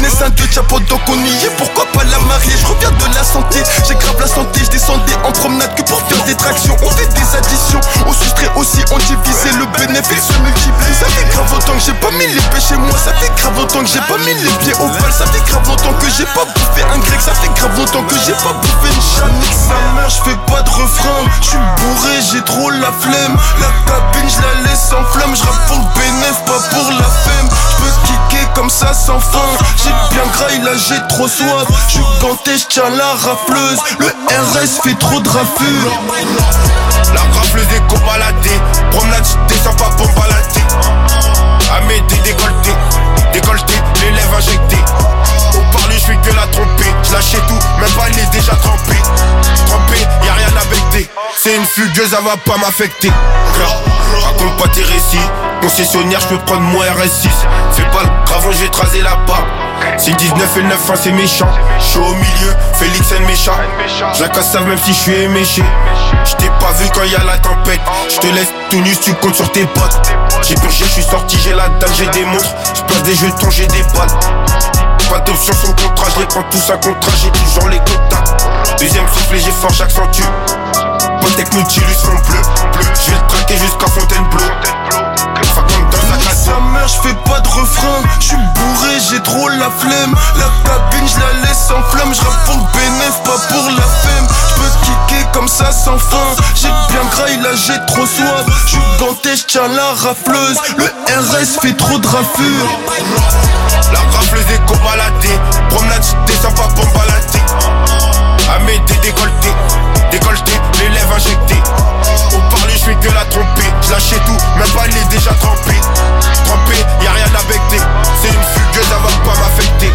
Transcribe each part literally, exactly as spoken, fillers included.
les seins de Chapo donc on y est. Pourquoi pas la marier, je reviens de la santé. J'ai grave la santé, je descendais en promenade que pour faire des tractions. On fait des additions, on soustrait aussi, on divisait. Le bénéfice se multiplie. Ça fait grave longtemps que j'ai pas mis les pieds chez moi. Ça fait grave longtemps que j'ai pas mis les pieds au bal. Ça fait grave longtemps que j'ai pas bouffé un grec. Ça fait grave longtemps que j'ai pas bouffé une chatte. Nique sa mère, je fais pas de refrain. Je suis bourré, j'ai trop la flemme. La cabine, je la laisse en flamme. Je rappe pour le bénéf, pas pour la femme. Je peux kicker comme ça sans fin. J'ai bien graille, là j'ai trop soif. Je suis ganté, je tiens la rafleuse. Le R S fait trop de raffure. La rafleuse des copains baladés. Promenade, je descends pas pour me balader. Amédée décolleté, décolleté, les lèvres injectées. Au parler, je fais que la tromper. Je lâchais tout, même pas il est déjà trempé. Trempé, y'a rien à becter. C'est une fugueuse, elle va pas m'affecter. Raconte pas tes récits. Concessionnaire, je peux prendre mon R S six. Fais pas le gravon, je vais te raser la barbe. C'est dix-neuf et le neuf, hein, c'est méchant. Je suis au milieu, Félix est méchant. Je la casse même si je suis éméché. Je t'ai pas vu quand y'a la tempête. Je te laisse tout nu si tu comptes sur tes potes. J'ai purgé, je suis sorti, j'ai la dalle, j'ai des montres. Je place des jetons, j'ai des balles. Pas d'option sur le contrat, je les prends tous à contrat, j'ai toujours les contacts. Deuxième soufflet, j'ai fort, j'accentue. Pontec Nautilus fond bleu, bleu. Je vais le traquer jusqu'à Fontainebleau. Fa comme dans sa casse. Sa mère, je fais pas de refrain. Je suis bourré, j'ai trop la flemme. La cabine, je la laisse en flamme. Je rappe pour le bénéf, pas pour la femme. Je peux kicker comme ça sans fin. J'ai bien graille, là j'ai trop soif. Je suis ganté, je tiens la rafleuse. Le R S fait trop de raffure. La rafleuse des copains baladés. Promenade, je descends pas pour me balader. Amédée décolleté, décolleté, les lèvres injectées. Au parler, je fais que la tromper. Je lâchais tout, même pas il est déjà trempé. Trempé, y'a rien à becter. C'est une fugueuse, ça va pas m'affecter.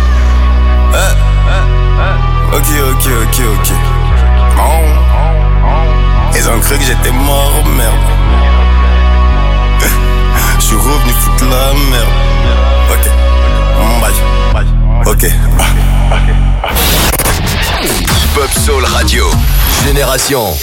Eh, ok, ok, ok, ok. Oh. Ils ont cru que j'étais mort, merde. Je suis revenu foutre la merde. Ok, bye, bye. Ok. Hip-Hop Soul Radio, Génération.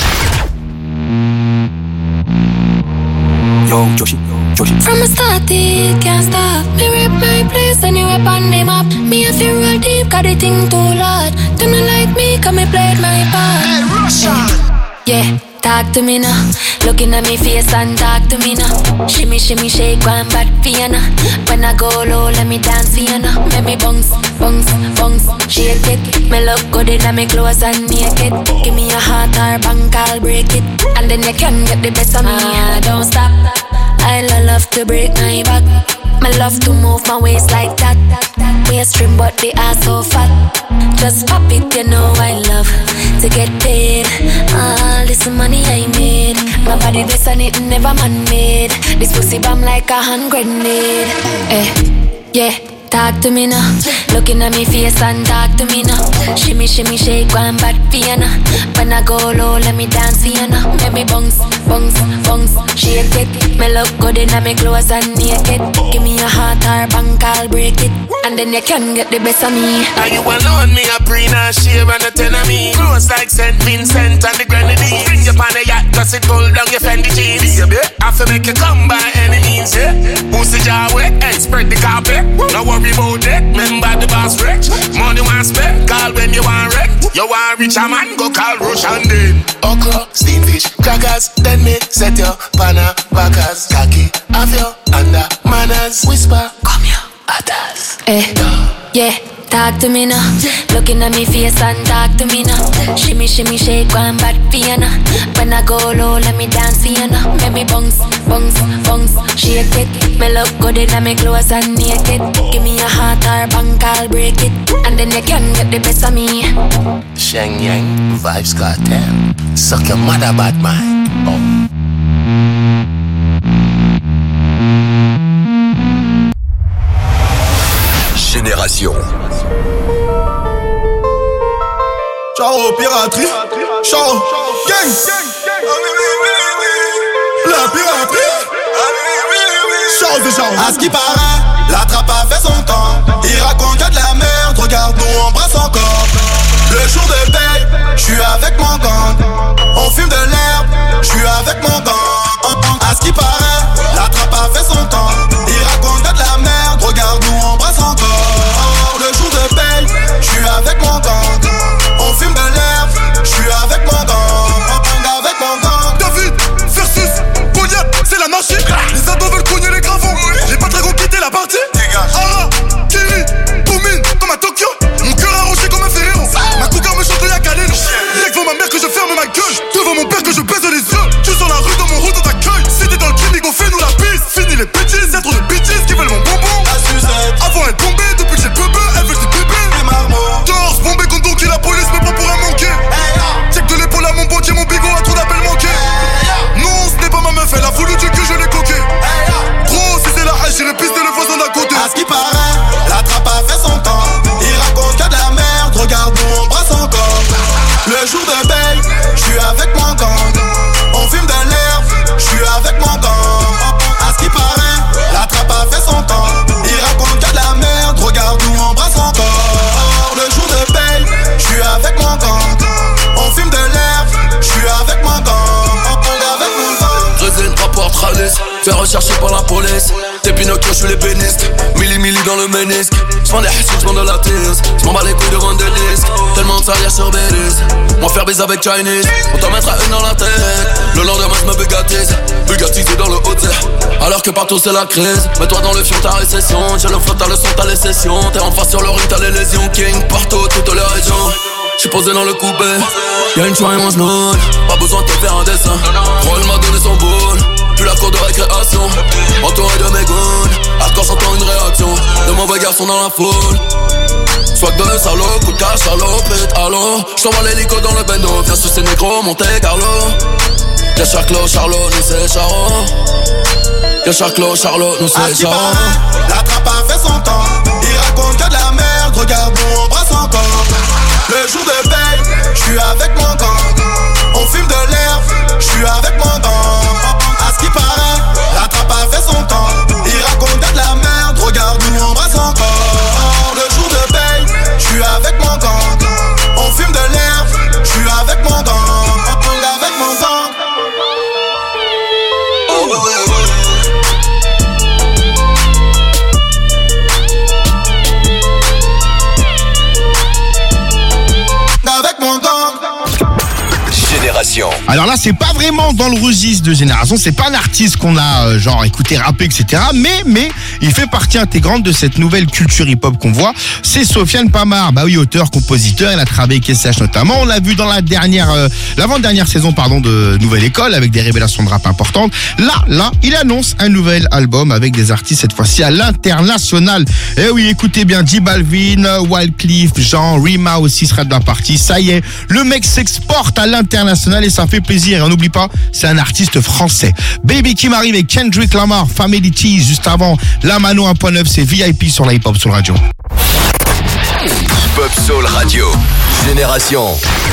Yo, Joshi, Joshi. From a start, it can't stop. Me rip my place anywhere on the map. Me have to roll deep, cause the thing too loud. Do not like me, cause me played my part. Hey, Russia! Yeah, talk to me now. Looking at me face and talk to me now. Shimmy, shimmy, shake, one bad piano. When I go low, let me dance for you now. Make me bounce, bounce, bounce, shake it. Me look good in my clothes and naked. Give me a heart or bank, I'll break it. And then you can get the best of me. Ah, don't stop. I love to break my back. Me love to move my waist like that. Waist trim but the ass so fat. Just pop it, you know I love to get paid. All this money I made. My body this and it never man-made. This pussy bomb like a hand grenade. Eh, yeah. Talk to me now. Looking at me face and talk to me now. Shimmy, shimmy, shake, one bad piano. When I go low, let me dance for you now. Make me bounce, bounce, bounce, shake it. Me look good in my clothes and naked. Give me a heart or bank, I'll break it. And then you can get the best of me. Are you alone? Me a pre and shave and a ten of me. Close like Saint Vincent and the Grenadines. Bring you on the yacht, cause it cold down your Fendi jeans. Baby, I feel make you come by any means, yeah. Pussy jaw wet and spread the carpet. No worry about that, remember the boss rich. Money want spend, call when you want wreck. You want rich a man, go call Rush and then okra, steamfish, crackers. Then me set your panna, backers. Khaki, have your under manners. Whisper, come here, others. Eh, yeah. Talk to me now. Looking at me face and talk to me now. Shimmy, shimmy, shake, one bad piano. When I go low, let me dance for you now. Make me bounce, bounce, bounce, shake it. Me look good in my clothes and naked. Give me a heart or bank, I'll break it. And then you can get the best of me. Sheng Yang, Vibes Cartel. Suck your mother bad mind. Oh. Génération. Ciao piraterie, ciao gang. La piraterie. Ciao c'est ciao. À ce qui paraît, la trappe a fait son temps. Il raconte que de la merde, regarde nous on brasse encore. Le jour de paye, j'suis avec mon gang. On fume de l'herbe, j'suis avec mon gang. À ce qui paraît, la trappe a fait son temps. Il raconte que de la merde, regarde nous on brasse encore. Le jour de dans le ménisque. J'vends des hachiches, j'vends de la tease. J'm'en bats les couilles de vendre des disques. Tellement de salière sur Belize. Moi faire baiser avec Chinese. On t'en mettra une dans la tête. Le lendemain j'me bugatise. Bugatisé dans le haut. Alors que partout c'est la crise. Mets-toi dans le fion, ta récession. J'ai le flot, t'as le son, t'as les sessions. T'es en face sur le ring, t'as les lésions. King partout, toutes les régions. J'suis posé dans le coupé. Y'a une soirée, mange moule. Pas besoin de te faire un dessin. Roll m'a donné son boule. Puis la cour de récréation. Entouré de mes goons. Hardcore j'entends une réaction. De mauvais garçons dans la foule. Swag de salaud, coup de cash, salopette, allô. J't'envoie l'hélico dans le bendo. Viens sucer négro, Monte Carlo. Y'a Charclo, Charlot, nous c'est Charo. Y'a Charclo, Charlot, nous c'est Charo. La trappe a fait son temps. Il raconte que de la merde. Regarde, nous on brasse encore. Le jour de paye, j'suis avec mon gang. On fume de l'herbe, j'suis avec mon gang. À ce qui paraît, la trappe a fait son temps. Il raconte que de la merde. Regarde, nous on brasse encore. Le jour de paye, j'suis avec mon gang. On fume de l'herbe, j'suis avec mon gang. Avec mon gang. Oh, ouais, ouais. Avec mon gang. Génération. Alors là, c'est pas vraiment dans le registre de Génération, c'est pas un artiste qu'on a euh, genre écouté rapper, et cetera. Mais mais il fait partie intégrante de cette nouvelle culture hip-hop qu'on voit. C'est Sofiane Pamar, bah oui, auteur, compositeur. Il a travaillé avec S H notamment. On l'a vu dans la dernière, euh, l'avant-dernière saison, pardon, de Nouvelle École avec des révélations de rap importantes. Là, là, il annonce un nouvel album avec des artistes cette fois-ci à l'international. Eh oui, écoutez bien, J Balvin, Wyclef Jean, Rima aussi sera de la partie. Ça y est, le mec s'exporte à l'international et ça fait plaisir. Et on n'oublie pas, c'est un artiste français. Baby Kim arrive avec Kendrick Lamar, Family Cheese juste avant. La Mano un point neuf, c'est V I P sur la Hip Hop Soul Radio. Hip Hop Soul Radio. Génération.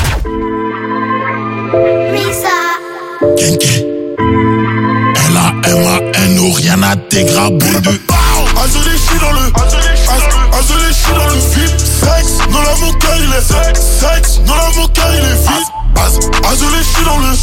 Kenke. L A M A N O, rien à dégraber de. Azolé chie dans le. Azolé chie dans le vide. Sexe, dans la mon cœur il est. Sexe, dans la mon cœur il est vide. Azolé chie dans le.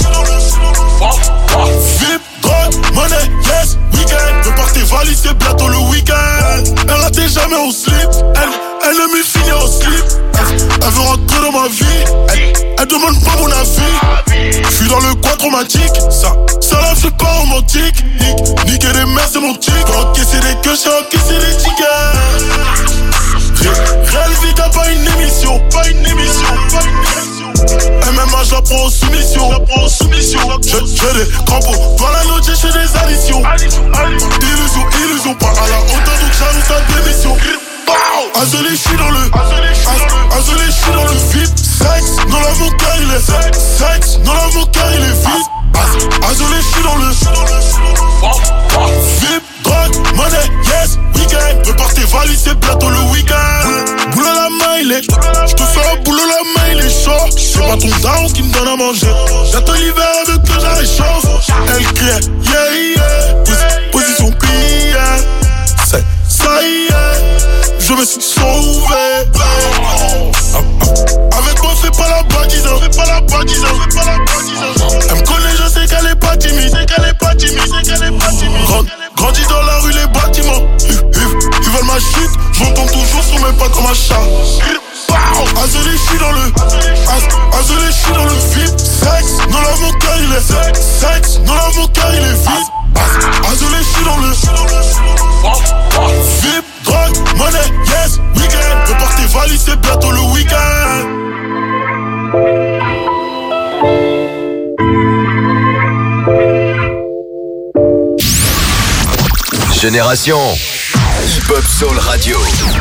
Vip, drogue, money, yes, weekend. De par tes valises, c'est bientôt le week-end. Elle ratait jamais au slip. Elle, elle aime me finir au slip. Elle, elle veut rentrer dans ma vie. Elle, elle demande pas mon avis. J'suis dans le coin traumatique. Ça, ça là, c'est pas romantique. Nick, niquer les mères, c'est mon tic. Encaisser des queues, j'ai encaissé les tickets. Réel vie, t'as pas une émission. Pas une émission, pas une émission. M M A, j'apprends en soumission. J'apprends en soumission. J'ai des crampons. Dans la note, j'ai fait des additions. Illusion, illusion, pas à la hauteur, donc j'annonce ta démission. Azolé, j'suis dans le. Azolé, j'suis dans le vide. Sexe, dans la mon cœur il est. Sexe, dans la mon cœur il est vide. Azolé, j'suis dans le. Vip, drogue, money, yes, weekend. Prépare tes valises, c'est bientôt le week-end. Boulot la main, il est. J'te fais un boulot la main, il est chaud. C'est pas ton daron qui me donne à manger. J'attends l'hiver avec que j'en réchauffe. Elle crie, yeah, yeah. Position pliée. C'est ça y est. Je me suis sauvé. Avec moi, fais pas la badise. Fais pas la badise. Fais pas la badise. Elle me connaît, je sais qu'elle est pas timide. C'est qu'elle est pas timide. C'est qu'elle est pas timide. Grand, grandis dans la rue, les bâtiments. Ils, ils, ils veulent ma chute. J'entends toujours sur mes pas comme un chat. Azolé, j'suis dans le. Azolé, j'suis dans le vide. Sexe, dans la mon cœur il est. Sexe, dans la mon cœur il est vide. Azolé, j'suis dans le. Vip, drogue, money, yes, weekend. Prépare tes valises, c'est bientôt le week-end. Génération. Hip Hop Soul Radio.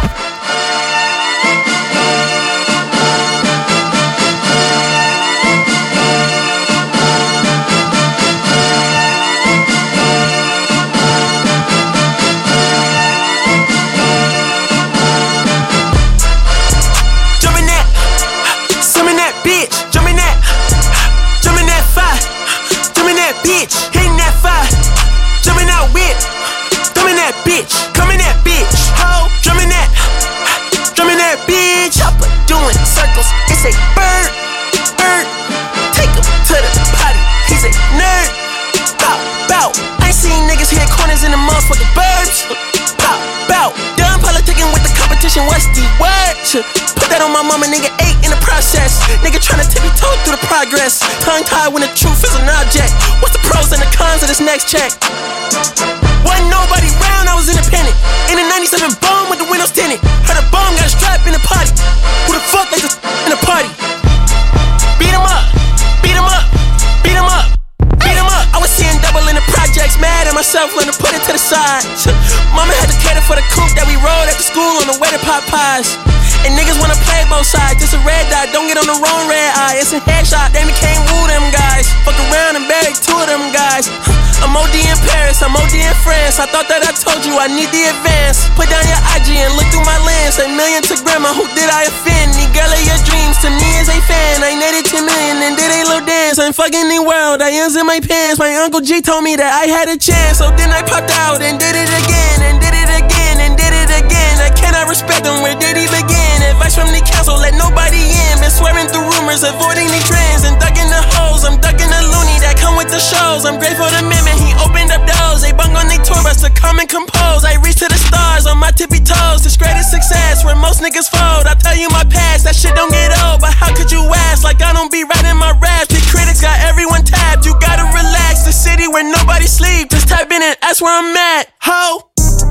Say bird, bird, take him to the potty. He's a nerd. Pop, bout. I ain't seen niggas hit corners in the motherfucking burbs. Pop, bout. Done politic fifty, what? Put that on my mama, nigga, eight in the process. Nigga tryna tippy toe through the progress. Tongue tied when the truth is an object. What's the pros and the cons of this next check? Wasn't nobody round, I was independent. In a ninety-seven bomb with the windows tinted. Heard a bomb got a strap in the party. Who the fuck like this in the party? Beat him up, beat him up, beat him up, beat him up. I was seeing double in the projects, mad at myself, learned to put it to the side. Mama had to cater for the coupe that we rode at the school on the way to pot pies. And niggas wanna play both sides, just a red dot, don't get on the wrong red eye. It's a headshot, they became woo them guys. Fuck around and bag two of them guys. I'm O D in Paris, I'm O D in France. I thought that I told you I need the advance. Put down your I G and look through my lens. A million to grandma, who did I offend? The girl of your dreams to me is a fan. I netted ten million and did a little dance. I'm fucking the world, I ends in my pants. My Uncle G told me that I had a chance. So then I popped out and did it again, and did it again, and did it again. I cannot respect him, where did he begin? Advice from the council, let nobody in. Been swearing through rumors, avoiding the trends. And ducking the hoes, I'm ducking the loony that come with the shows. I'm grateful to Mimmin, he opened up doors. They bung on they tour bus to come and compose. I reach to the stars on my tippy toes. This greatest success where most niggas fold. I tell you my past, that shit don't get old. But how could you ask, like I don't be writing my raps. The critics got everyone tapped, you gotta relax. The city where nobody sleep, just type in it, that's where I'm at. Ho!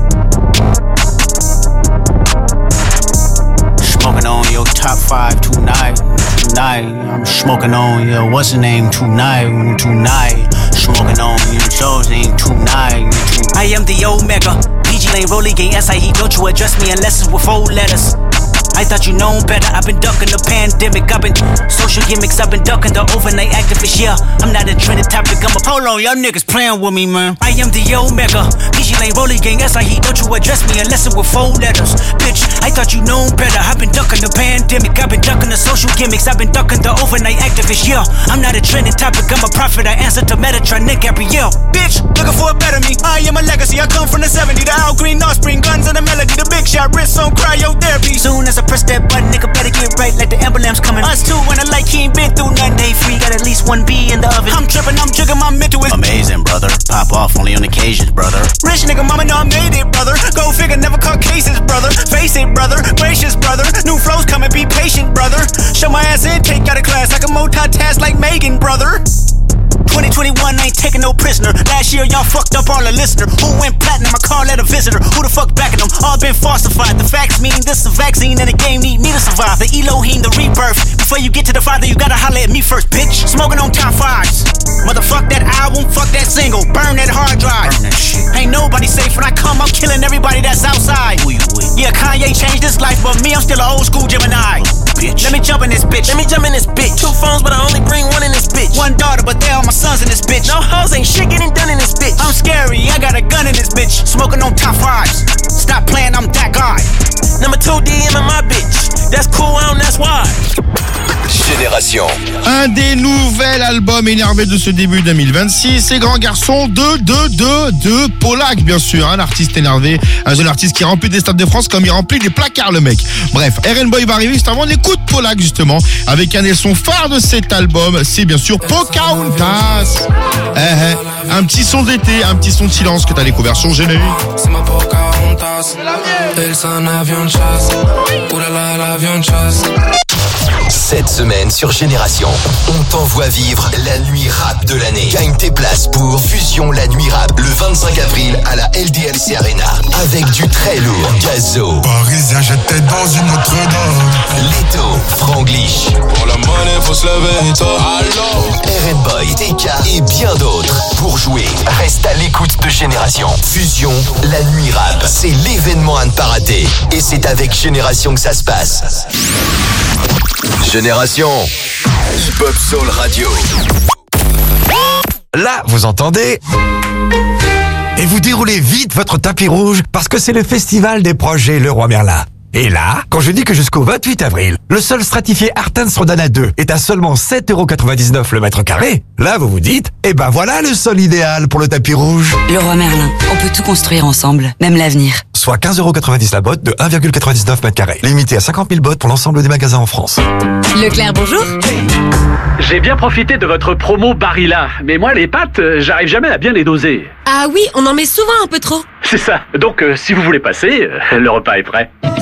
Smoking on your top five tonight, tonight. I'm smoking on your what's the name tonight, tonight. Smoking on your chosen tonight, tonight. I am the Omega, P G Lane, Rolly Gang, S I E. Don't you address me unless it's with four letters. I thought you known better, I've been ducking the pandemic. I've been social gimmicks, I've been ducking the overnight activists. Yeah, I'm not a trending topic, I'm a hold on, y'all niggas playing with me, man. I am the Omega, P G Lane, Rolly Gang, S I E. Don't you address me unless it with four letters. Bitch, I thought you known better, I've been ducking the pandemic. I've been ducking the social gimmicks, I've been ducking the overnight activists. Yeah, I'm not a trending topic, I'm a prophet, I answer to Metatron, Nick Gabrielle. Bitch, looking for a better me, I am a legacy, I come from the seventies. The Al Green, Offspring, guns and the melody. The big shot, wrist on cryotherapy. Soon as I press that button, nigga better get right like the emblems coming. Us two when I like he ain't been through nothing. They free, got at least one B in the oven. I'm tripping, I'm jigging, my mental is amazing, brother. Pop off only on occasions, brother. Rich nigga, mama know I made it, brother. Go figure, never caught cases, brother. Face it, brother. Gracious, brother. New flows coming, be patient, brother. Show my ass intake out of class. I can multitask like Megan, brother. twenty twenty-one, I ain't taking no prisoner. Last year, y'all fucked up all the listener. Who went platinum? I call that a visitor. Who the fuck backing them? All been falsified. The facts mean this is a vaccine and the game need me to survive. The Elohim, the rebirth. Before you get to the father, you gotta holler at me first, bitch. Smoking on top fives. Motherfuck that album, fuck that single. Burn that hard drive. Burn that shit. Ain't nobody safe when I come, I'm killing everybody that's outside. Who you with? Yeah, Kanye changed his life, but me, I'm still an old school Gemini. Bitch. Let me jump in this bitch. Let me jump in this bitch. Two phones, but I only bring one in this bitch. One daughter, but they all my sons in this bitch. No hoes ain't shit getting done in this bitch. I'm scary, I got a gun in this bitch. Smoking on top fives. Stop playing, I'm that guy. Number two D M in my bitch. That's cool, I don't, that's why. Génération. Un des nouveaux albums énervés de ce début deux mille vingt-six, c'est Grand Garçon de, de, de, de Polak, bien sûr. Un artiste énervé, un jeune artiste qui remplit des stades de France comme il remplit des placards, le mec. Bref, R and Boy va arriver juste avant. On écoute Polak, justement, avec un des sons phares de cet album. C'est bien sûr Pocahontas. Eh, eh, un petit son d'été, un petit son de silence que t'as découvert sur Géné. C'est ma Pocahontas. Elle c'est un avion de chasse. Oulala, l'avion de chasse. Cette semaine sur Génération, on t'envoie vivre la nuit rap de l'année. Gagne tes places pour Fusion la nuit rap le vingt-cinq avril à la L D L C Arena avec du très lourd. Gazo, Parisien, j'étais dans une autre dame. Leto, Franglish. Pour la monnaie, faut se lever, toi. Allô. R and Boy, T K et bien d'autres. Pour jouer, reste à l'écoute de Génération. Fusion la nuit rap, c'est l'événement à ne pas rater. Et c'est avec Génération que ça se passe. Génération Hip Hop Soul Radio. Là, vous entendez? Et vous déroulez vite votre tapis rouge parce que c'est le festival des projets Leroy Merlin. Et là, quand je dis que jusqu'au vingt-huit avril, le sol stratifié Artens Rodana deux est à seulement sept euros quatre-vingt-dix-neuf le mètre carré, là vous vous dites, eh ben voilà le sol idéal pour le tapis rouge. Leroy Merlin, on peut tout construire ensemble, même l'avenir. Soit quinze euros quatre-vingt-dix la botte de un virgule quatre-vingt-dix-neuf mètres carrés, limité à cinquante mille bottes pour l'ensemble des magasins en France. Leclerc, bonjour. J'ai bien profité de votre promo Barilla, mais moi les pâtes, j'arrive jamais à bien les doser. Ah oui, on en met souvent un peu trop. C'est ça, donc euh, si vous voulez passer, euh, le repas est prêt.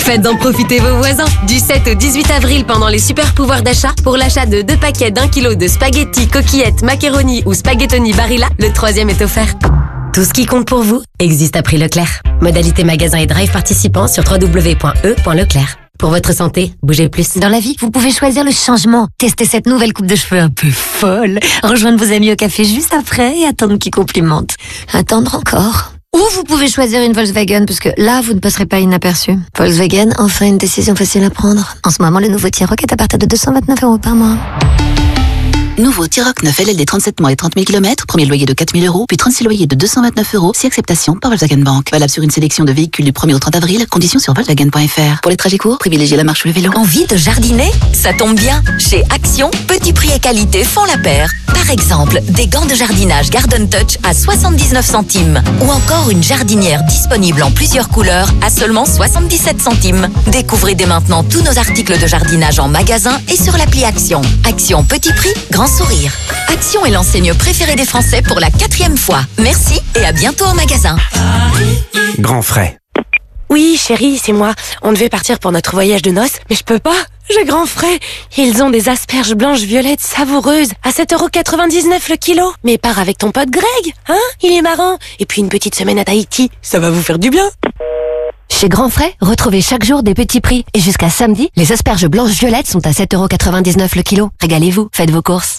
Faites en profiter vos voisins. Du sept au dix-huit avril, pendant les super pouvoirs d'achat, pour l'achat de deux paquets d'un kilo de spaghettis, coquillettes, macaroni ou spaghettoni Barilla, le troisième est offert. Tout ce qui compte pour vous existe à prix Leclerc. Modalité magasin et drive participants sur w w w point e point leclerc. Pour votre santé, bougez plus. Dans la vie, vous pouvez choisir le changement. Testez cette nouvelle coupe de cheveux un peu folle. Rejoindre vos amis au café juste après et attendre qu'ils complimentent. Attendre encore. Ou vous pouvez choisir une Volkswagen, parce que là, vous ne passerez pas inaperçu. Volkswagen, enfin une décision facile à prendre. En ce moment, le nouveau T-Roc est à partir de deux cent vingt-neuf euros par mois. Nouveau T-Roc neuf L L D trente-sept mois et trente mille kilomètres, premier loyer de quatre mille euros, puis trente-six loyers de deux cent vingt-neuf euros, si acceptation par Volkswagen Bank. Valable sur une sélection de véhicules du premier au trente avril, conditions sur volkswagen point f r. Pour les trajets courts, privilégiez la marche ou le vélo. Envie de jardiner? Ça tombe bien. Chez Action, petit prix et qualité font la paire. Par exemple, des gants de jardinage Garden Touch à soixante-dix-neuf centimes. Ou encore une jardinière disponible en plusieurs couleurs à seulement soixante-dix-sept centimes. Découvrez dès maintenant tous nos articles de jardinage en magasin et sur l'appli Action. Action petit prix, grand sourire. Action est l'enseigne préférée des Français pour la quatrième fois. Merci et à bientôt en magasin. Grand frais. Oui, chérie, c'est moi. On devait partir pour notre voyage de noces, mais je peux pas. J'ai grand frais. Ils ont des asperges blanches violettes savoureuses à sept euros quatre-vingt-dix-neuf le kilo. Mais pars avec ton pote Greg, hein? Il est marrant. Et puis une petite semaine à Tahiti, ça va vous faire du bien. Chez Grand Frais, retrouvez chaque jour des petits prix. Et jusqu'à samedi, les asperges blanches violettes sont à sept euros quatre-vingt-dix-neuf le kilo. Régalez-vous, faites vos courses.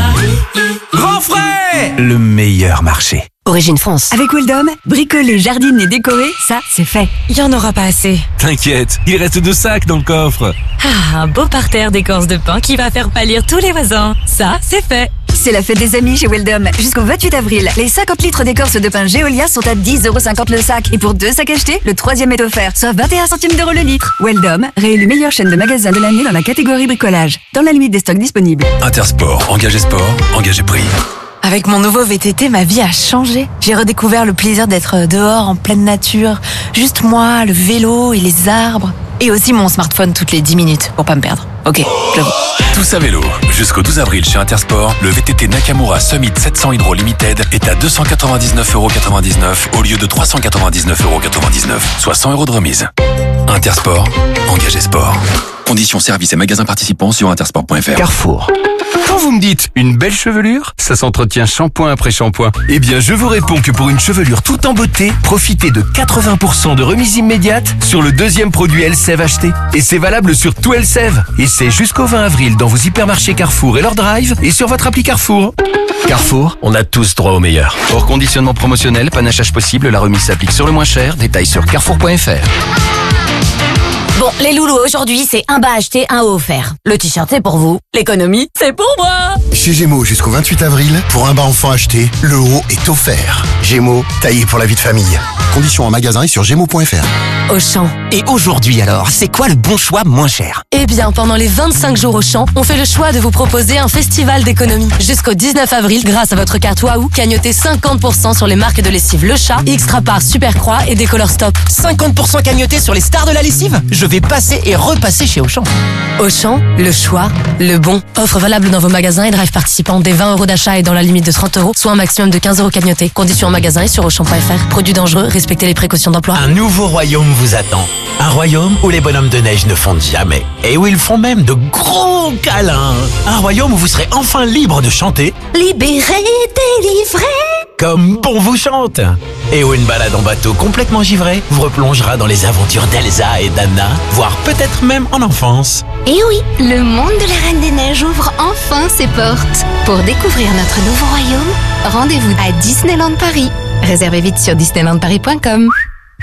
Grand Frais, le meilleur marché. Origine France. Avec Weldom, bricoler, jardiner, décorer, ça, c'est fait. Il y en aura pas assez. T'inquiète, il reste deux sacs dans le coffre. Ah, un beau parterre d'écorce de pain qui va faire pâlir tous les voisins. Ça, c'est fait. C'est la fête des amis chez Weldom. Jusqu'au vingt-huit avril, les cinquante litres d'écorce de pain Géolia sont à dix euros cinquante le sac. Et pour deux sacs achetés, le troisième est offert, soit vingt et un centimes d'euros le litre. Weldom, réélu meilleure chaîne de magasins de l'année dans la catégorie bricolage, dans la limite des stocks disponibles. Intersport, engagé sport, engagé prix. Avec mon nouveau V T T, ma vie a changé. J'ai redécouvert le plaisir d'être dehors, en pleine nature. Juste moi, le vélo et les arbres. Et aussi mon smartphone toutes les dix minutes, pour pas me perdre. Ok, j'avoue. Tous à vélo. Jusqu'au douze avril chez Intersport, le V T T Nakamura Summit sept cents Hydro Limited est à deux cent quatre-vingt-dix-neuf euros quatre-vingt-dix-neuf au lieu de trois cent quatre-vingt-dix-neuf euros quatre-vingt-dix-neuf, soit cent euros de remise. Intersport, engagé sport. Conditions, services et magasins participants sur intersport point f r. Carrefour. Quand vous me dites une belle chevelure, ça s'entretient shampoing après shampoing. Eh bien, je vous réponds que pour une chevelure toute en beauté, profitez de quatre-vingts pour cent de remise immédiate sur le deuxième produit Elseve acheté. Et c'est valable sur tout Elseve. Et c'est jusqu'au vingt avril dans vos hypermarchés Carrefour et leur drive et sur votre appli Carrefour. Carrefour, on a tous droit au meilleur. Hors conditionnement promotionnel, panachage possible, la remise s'applique sur le moins cher. Détails sur carrefour point f r. Bon, les loulous, aujourd'hui, c'est un bas acheté, un haut offert. Le t-shirt, c'est pour vous. L'économie, c'est pour moi. Chez Gémeaux, jusqu'au vingt-huit avril, pour un bas enfant acheté, le haut est offert. Gémeaux, taillé pour la vie de famille. Conditions en magasin et sur gémeaux point f r. Auchan. Et aujourd'hui alors, c'est quoi le bon choix moins cher? Eh bien, pendant les vingt-cinq jours Auchan, on fait le choix de vous proposer un festival d'économie. Jusqu'au dix-neuf avril, grâce à votre carte Wahoo, cagnotez cinquante pour cent sur les marques de lessive Le Chat, Xtrapar, Supercroix et Décolor Stop. cinquante pour cent cagnoté sur les stars de la lessive? Je vais passer et repasser chez Auchan. Auchan, le choix, le bon. Offre valable dans vos magasins et drive participants dès vingt euros d'achat et dans la limite de trente euros, soit un maximum de quinze euros cagnotés. Conditions en magasin et sur auchan point f r. Produits dangereux, respectez les précautions d'emploi. Un nouveau royaume vous attend. Un royaume où les bonhommes de neige ne fondent jamais. Et où ils font même de gros câlins. Un royaume où vous serez enfin libre de chanter. Libéré, délivré. Comme bon vous chante. Et où une balade en bateau complètement givré vous replongera dans les aventures d'Elsa et d'Anna, voire peut-être même en enfance. Et oui, le monde de la Reine des Neiges ouvre enfin ses portes. Pour découvrir notre nouveau royaume, rendez-vous à Disneyland Paris. Réservez vite sur disneyland paris point com.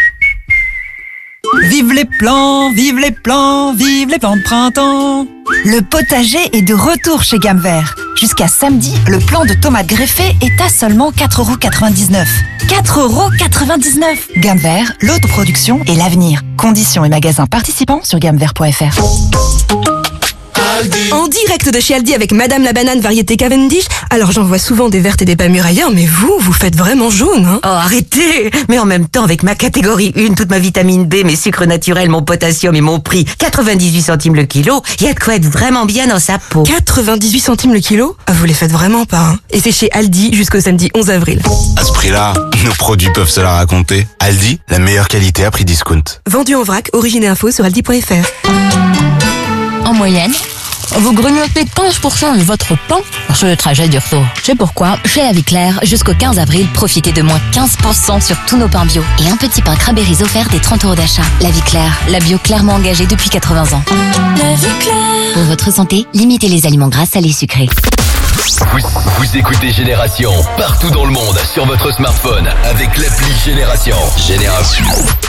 Vive les plans, vive les plans, vive les plans de printemps. Le potager est de retour chez Gamme Vert. Jusqu'à samedi, le plan de tomates greffées est à seulement quatre euros quatre-vingt-dix-neuf. quatre euros quatre-vingt-dix-neuf. Gamme Vert, l'autoproduction et l'avenir. Conditions et magasins participants sur gamme vert point f r. Aldi. En direct de chez Aldi avec Madame la banane variété Cavendish. Alors j'en vois souvent des vertes et des pas mûres ailleurs, mais vous, vous faites vraiment jaune, hein? Oh, arrêtez! Mais en même temps, avec ma catégorie un, toute ma vitamine B, mes sucres naturels, mon potassium et mon prix, quatre-vingt-dix-huit centimes le kilo, il y a de quoi être vraiment bien dans sa peau. quatre-vingt-dix-huit centimes le kilo? Ah, vous les faites vraiment pas, hein? Et c'est chez Aldi jusqu'au samedi onze avril. À ce prix-là, nos produits peuvent se la raconter. Aldi, la meilleure qualité à prix discount. Vendu en vrac, origine et info sur aldi point f r. En moyenne, vous grignotez quinze pour cent de votre pain sur le trajet du retour. C'est pourquoi, chez La Vie Claire, jusqu'au quinze avril, profitez de moins quinze pour cent sur tous nos pains bio. Et un petit pain Cranberries offert des trente euros d'achat. La Vie Claire, la bio clairement engagée depuis quatre-vingts ans. La Vie Claire. Pour votre santé, limitez les aliments gras, salés, sucrés. Vous, vous écoutez Génération partout dans le monde sur votre smartphone avec l'appli Génération. Génération.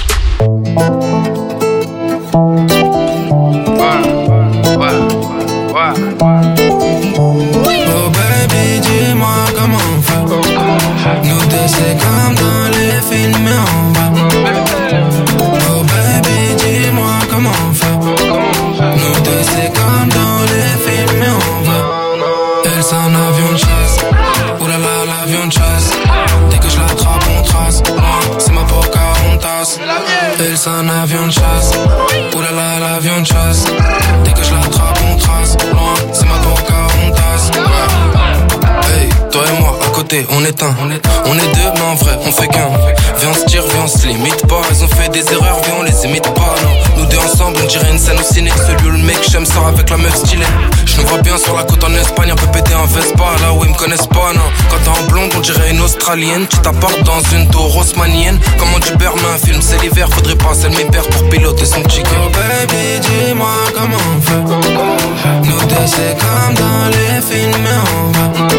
Oh baby, dis-moi comment on fait. Nous deux c'est comme dans les films mais on va. Oh baby, dis-moi comment on fait. Nous deux c'est comme dans les films mais on va. Elle c'est un avion de chasse. Oh là là, l'avion de chasse. Dès que je l'attrape on trace. C'est ma Pocahontas. Elle c'est un avion de chasse. Oh là là, l'avion de chasse. Dès que je l'attrape on trace. C'est ma Pocahontas. Hey, toi et moi à côté on est un. On est deux mais en vrai on fait qu'un. Viens on se tire, viens on se limite pas. Ils ont fait des erreurs, viens on les imite pas. Non, nous deux ensemble on dirait une scène au ciné. Celui où le mec j'aime sort avec la meuf stylée. Je nous vois bien sur la côte en Espagne, un peu pété en Vespa. Là où ils me connaissent pas, non. Quand t'es en blonde on dirait une australienne. Tu t'apportes dans une tour haussmannienne. Comment du beurre mais un film c'est l'hiver. Faudrait passer le m'hyper pour piloter son chicken. Oh baby dis-moi comment on fait. Nous deux c'est comme dans les films mais on va.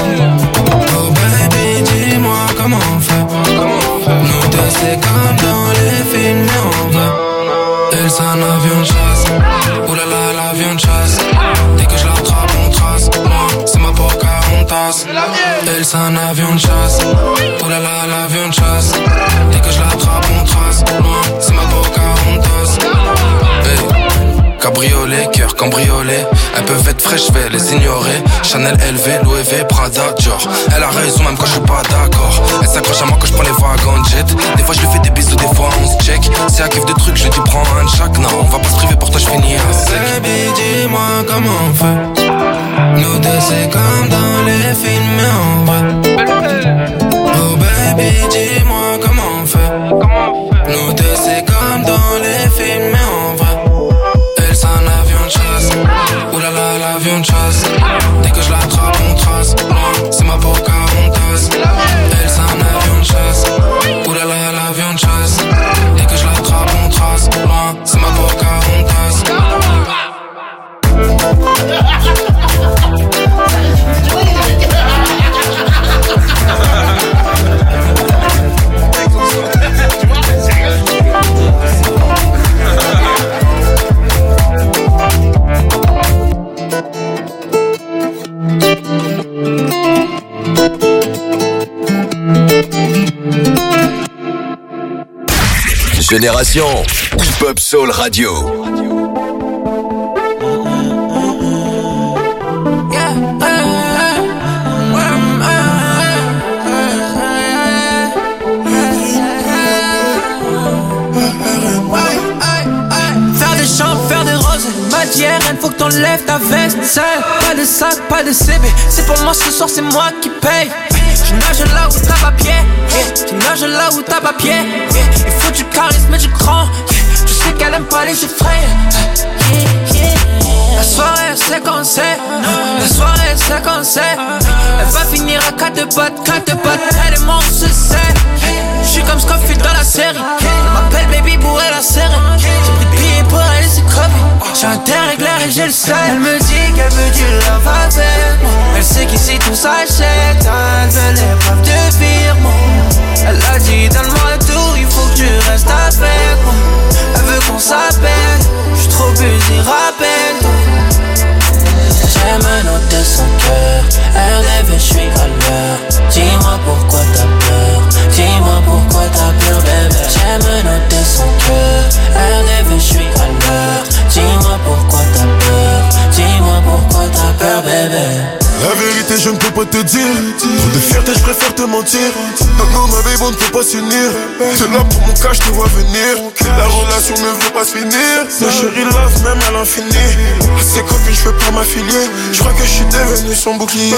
Oh baby dis-moi comment on fait. Nous deux c'est comme dans les films mais on va. Elle c'est un avion de chasse. Oh là là l'avion de chasse. Dès que je l'attrape on trace. C'est ma Pocahontas. Elle c'est un avion de chasse. Oh là là l'avion de chasse. Dès que je l'attrape on trace. C'est ma Pocahontas. Hey. Cabriolet, cœur cambriolé. Elles peuvent être fraîches, je vais les ignorer. Chanel, L V, Louis V, Prada, Dior. Elle a raison même quand je suis pas d'accord. Elle s'accroche à moi quand je prends les wagons de jet. Des fois je lui fais des bisous, des fois on se check. Si elle kiffe de trucs, je lui dis prends un de chaque. Non, on va pas se priver pour toi, je finis à sec. Baby, dis-moi comment on fait. Nous deux c'est comme dans les films mais on va. Oh baby, dis-moi comment on fait. Nous deux c'est comme dans les films mais on va. Elle c'est un avion de chasse. Oh là là l'avion de chasse. Dès que je l'attrape on trace. C'est ma Pocahontas. Elle c'est un avion de chasse. Oh là là l'avion de chasse. Dès que je l'attrape on trace. C'est ma Pocahontas. Génération Hip Hop Soul Radio. Faire des champs, faire des roses, matière, il faut que t'enlèves ta veste. Pas de sac, pas de C B, c'est pour moi ce soir, c'est moi qui paye. Je nage là où t'as pas pied, yeah. Tu nages là où t'as pas pied, yeah. Il faut du charisme et du cran, yeah. Je sais qu'elle aime pas les chiffres, yeah, yeah. La soirée elle sait qu'on sait, la soirée elle sait qu'on sait. Elle va finir à quatre potes, quatre potes, elle et moi on se sait. J'suis comme Scofield dans la série, elle m'appelle baby pour elle la serrer. J'ai pris de billets pour elle et c'est crevé. J'ai un terre éclair et j'ai le sel. Elle me dit qu'elle veut du love avec moi. Elle sait qu'ici tout s'achète. Elle veut l'épreuve de pire moi. Elle a dit donne-moi tout, il faut que tu restes avec moi. Elle veut qu'on s'appelle, j'suis trop busy, rappelle-toi. J'aime noter son cœur, elle rêve et j'suis à l'heure. Dis-moi pourquoi t'as peur, dis-moi pourquoi t'as peur bébé. J'aime noter son cœur, elle rêve et j'suis à l'heure. Dis-moi pourquoi t'as peur, dis-moi pas te dire. Trop de fierté, je préfère te mentir. Non, non, ma baby, on ne peut pas s'unir. T'es là pour mon cas, je te vois venir. La relation ne veut pas se finir. Ma chérie love même à l'infini. À ses copines, je peux pas m'affilier. Je crois que je suis devenu son bouclier.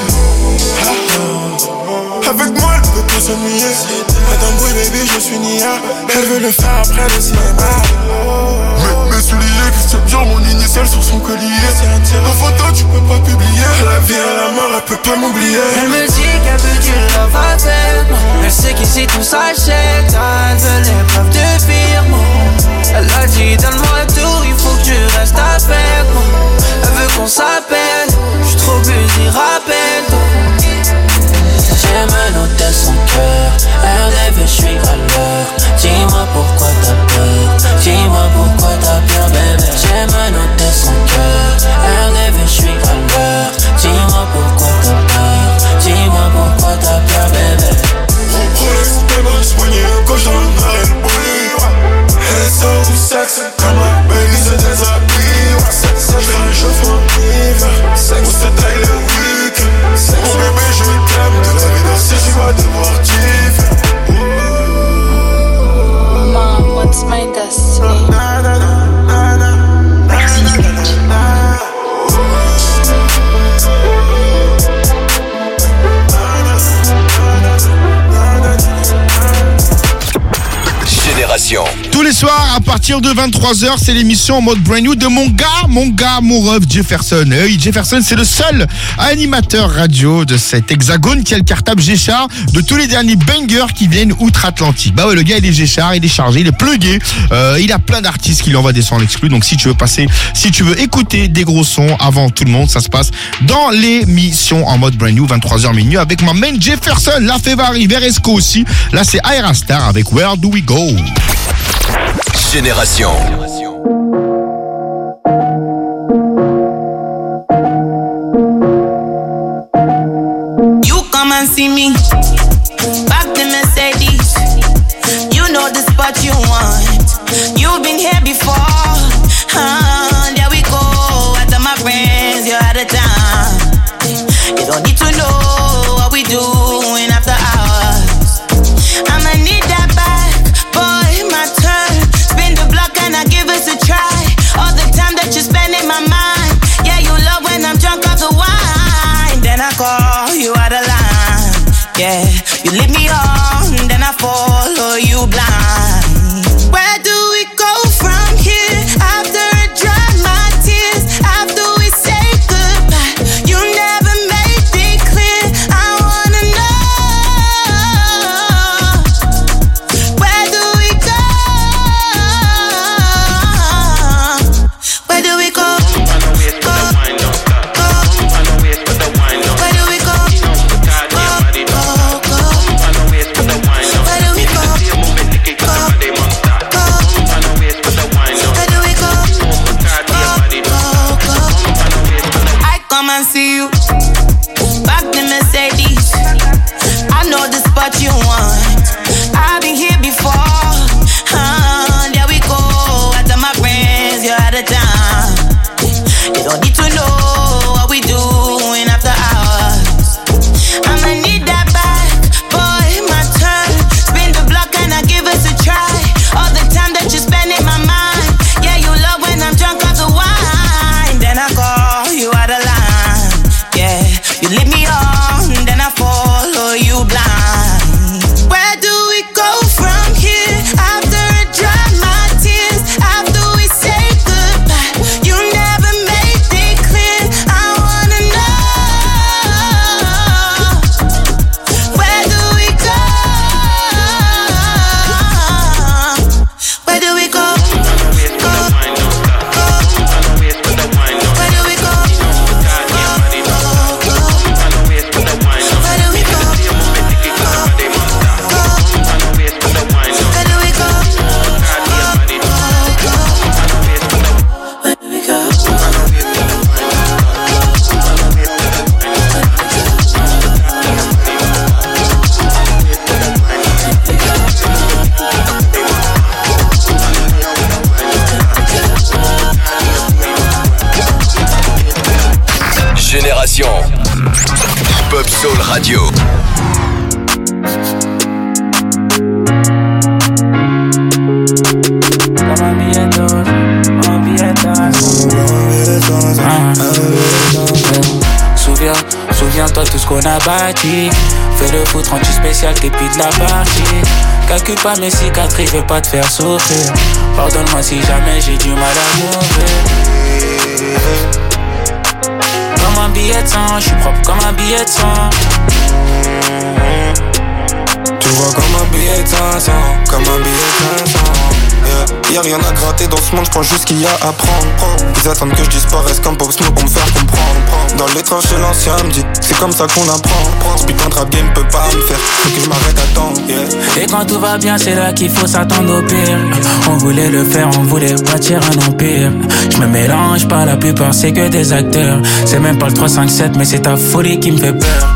Avec moi, elle peut pas s'ennuyer. Madame Boy, baby, je suis Nia. Elle veut le faire après le cinéma. Mes, mes souliers, Christian Dior, mon initiale sur son collier. En photo, tu peux pas publier. La vie à la mort, elle peut pas m'oublier. Elle me dit qu'elle veut du love avec moi. Elle sait qu'ici tout s'achète. Elle veut les preuves de firme. Elle a dit donne-moi tout, il faut que tu restes avec moi. Elle veut qu'on s'appelle. J'suis trop busy, rappelle-toi. J'aime noter son cœur, elle rêve, je suis à l'heure. Dis-moi pourquoi t'as peur, dis-moi pourquoi t'as peur, bébé. J'aime noter son cœur, elle rêve, je suis à l'heure. Dis-moi pourquoi t'as peur, dis-moi pourquoi t'as peur, bébé. Rolex, Playboy, poignet, gauche dans le noir et le bruit. Elle sort du sexe, comme la baby se déshabille. Ça, ça, je réchauffe en hiver, on se taille le week-end. Mon bébé, je t'aime, de la vie danser, tu vas devoir kiffer. Mom, what's my destiny? Merci Sketch. Génération. Tous les soirs, à partir de vingt-trois heures, c'est l'émission en mode brand new de mon gars, mon gars, mon ref, Jefferson. Et oui, Jefferson, c'est le seul animateur radio de cet hexagone qui a le cartable G-Char de tous les derniers bangers qui viennent outre-Atlantique. Bah ouais, le gars, il est G-Char, il est chargé, il est plugué. Euh, il a plein d'artistes qui lui envoient des sons en exclu. Donc si tu veux passer, si tu veux écouter des gros sons avant tout le monde, ça se passe dans l'émission en mode brand new, vingt-trois heures minuit, avec ma main Jefferson, La Févari, Veresco aussi. Là, c'est Aerastar avec Where Do We Go? Génération. You come and see me, back the Mercedes. You know the spot you want. You've been here before. Uh, there we go. After my friends, you're out of town. You don't need to know what we doing after hours. I'ma need that back, boy, my turn. Spin the block and I give us a try. All the time that you spend in my mind. Yeah, you love when I'm drunk off the wine. Then I call you out of line. Yeah, you lead me on, then I follow you blind. Where do we go from here? After I dry my tears, after we say goodbye, you never made it clear. I wanna know, where do we go? Where do we go? Go, go. Where do we go? Go, go, go. Where do we go? Come and see you, back the Mercedes. I know the spot you want. I've been here before. Uh, there we go. After my friends, you're out of town. You don't need to know what we doing after hours. I'ma need that back, boy, my turn. Spin the block and I give us a try. All the time that you spend in my mind. Yeah, you love when I'm drunk off the wine. Then I call you out of line. Yeah, you lead me on, then I follow you blind. Where Hip-Hop Soul Radio. Souviens, souviens-toi tout ce qu'on a bâti. Fais le foot rendu spécial, t'es plus de la partie. Calcule pas mes cicatrices, je vais pas te faire souffrir. Pardonne-moi si jamais j'ai du mal à m'ouvrir. Comme un billet de sang, je suis propre comme un billet de sang. Tu vois comme un billet de cinq cents, comme un billet de cinq cents. Yeah. Y'a rien à gratter dans ce monde, j'prends juste qu'il y a à prendre. Ils attendent que je disparaisse comme Pop Smoke pour me faire comprendre. Dans les tranchées l'ancien me dit, c'est comme ça qu'on apprend. Ce putain de rap game peut pas me faire, faut que je m'arrête à temps. Yeah. Et quand tout va bien, c'est là qu'il faut s'attendre au pire. On voulait le faire, on voulait bâtir un empire. Je me mélange pas, la plupart c'est que des acteurs. C'est même pas le trois cinq sept, mais c'est ta folie qui me fait peur.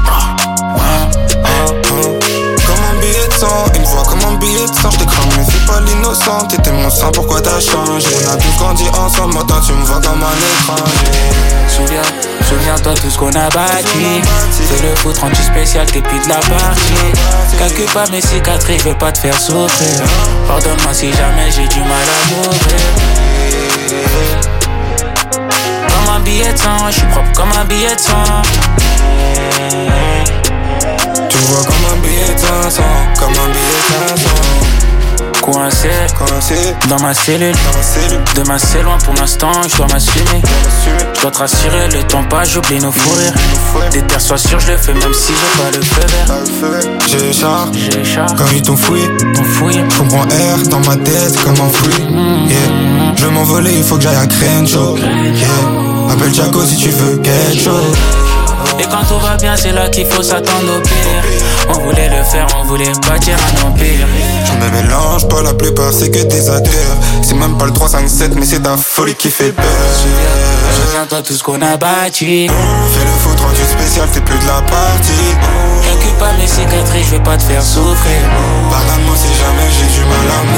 Une voix comme un billet de sang, j't'ai cramé, fais pas l'innocent. T'étais mon sang, pourquoi t'as changé? On a tous grandi ensemble, moi toi tu me vois comme un étranger. Souviens, souviens-toi tout ce qu'on a bâti. Fais le foot rendu spécial, t'es plus de la partie. Calcule pas mes cicatrices, je veux pas te faire souffrir. Pardonne-moi si jamais j'ai du mal à m'ouvrir. Comme un billet de sang, je suis propre comme un billet de sang. Tu vois comme un billet de cinq cents, comme un billet de cinq cents. Coincé, Coincé dans ma cellule, dans ma cellule. Demain c'est loin pour l'instant, je dois m'assumer. Je dois te rassurer, le temps pas, j'oublie nos fous rires. Des terres, sois sûr, je le fais même si j'ai pas le feu vert. J'ai char, j'ai char, quand ils t'ont fouillé, t'ont fouillé. J'comprends R dans ma tête comme un fruit. Yeah. Je vais m'envoler, il faut que j'aille à Crenshaw. Yeah. Appelle Jaco si tu veux quelque chose. Et quand tout va bien, c'est là qu'il faut s'attendre au pire. On voulait le faire, on voulait bâtir un empire. Je me mélange pas, la plupart c'est que des acteurs. C'est même pas le trois cinq sept, mais c'est ta folie qui fait peur. Souviens-toi tout ce qu'on a bâti. Fais le foot rendu spécial, t'es plus de la partie. Calcule pas mes cicatrices, je vais pas te faire souffrir. Pardonne-moi si jamais j'ai du mal à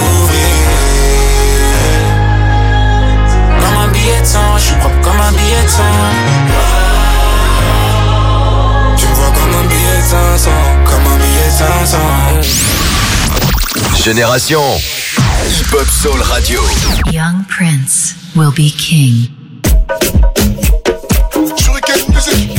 m'ouvrir. Comme un billet de sang, je suis propre comme un billet de sang. Tu me vois comme un billet de cinq cents, comme un billet de cinq cents. Génération Hip-Hop Soul Radio. Young Prince will be king. Shuriken Music.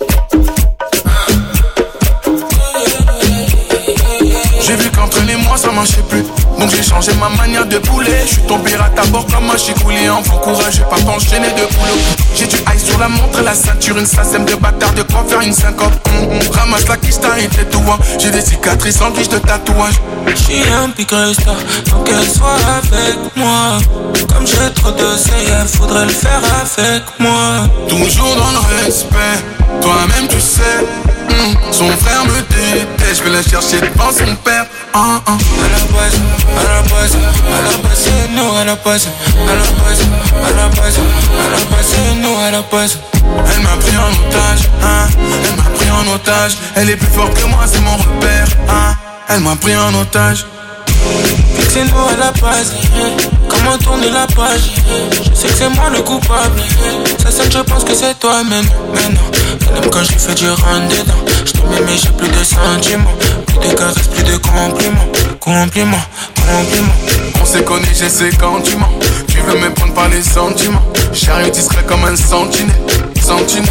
J'ai vu qu'entraîner moi ça marchait plus. Donc j'ai changé ma manière de pouler. Je suis tombé à bord comme un chicouli. Enfant courage, j'ai pas t'enchaîner de boulot. J'ai du ice sur la montre et la ceinture. Une sasème de bâtard, de quoi faire une syncope. Mmh, mmh. Ramasse la quiche, t'arrêtes les tout. J'ai des cicatrices en guiche de tatouage. J'suis un piqueur, faut qu'elle soit avec moi. Comme j'ai trop de C F, faudrait le faire avec moi. Toujours dans le respect, toi-même tu sais. Mmh. Son frère me déteste, je vais la chercher devant son père. Ah, ah. À la base, à la base, à la base c'est nous, à la base. À la base, à la base, à la base c'est nous, à la base. Elle m'a pris en otage, hein. Elle m'a pris en otage. Elle est plus forte que moi, c'est mon repère, hein. Elle m'a pris en otage. C'est nous à la base. Comment tourner la page? Je sais que c'est moi le coupable. Ça seul je pense que c'est toi même. Mais non, même quand j'ai fait du run dedans. Je t'aimais mais j'ai plus de sentiments. Plus de caresses, plus de compliments. Compliments, compliments. On s'est connus, j'ai ses sentiments. Tu veux me prendre par les sentiments. Chariot discret comme un sentinelle. Sentinelle.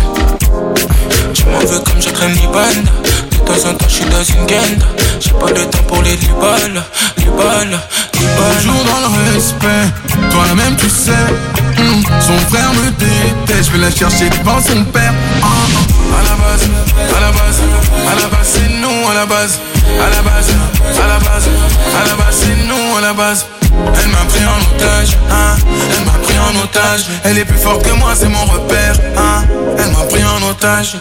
Tu m'en veux comme je traîne Libanda. De temps en temps je suis dans une genda. J'ai pas le temps pour les liballes. Liballes, liballes. Toujours dans le respect, toi-même tu sais. Mmh. Son frère me déteste, je vais la chercher devant son père. Ah, ah. À la base, à la base, à la base c'est nous à la base. À la base, à la base, à la base c'est nous à la base. Elle m'a pris en otage, hein. Elle m'a pris en otage. Elle est plus forte que moi, c'est mon repère, hein. Elle m'a pris en otage.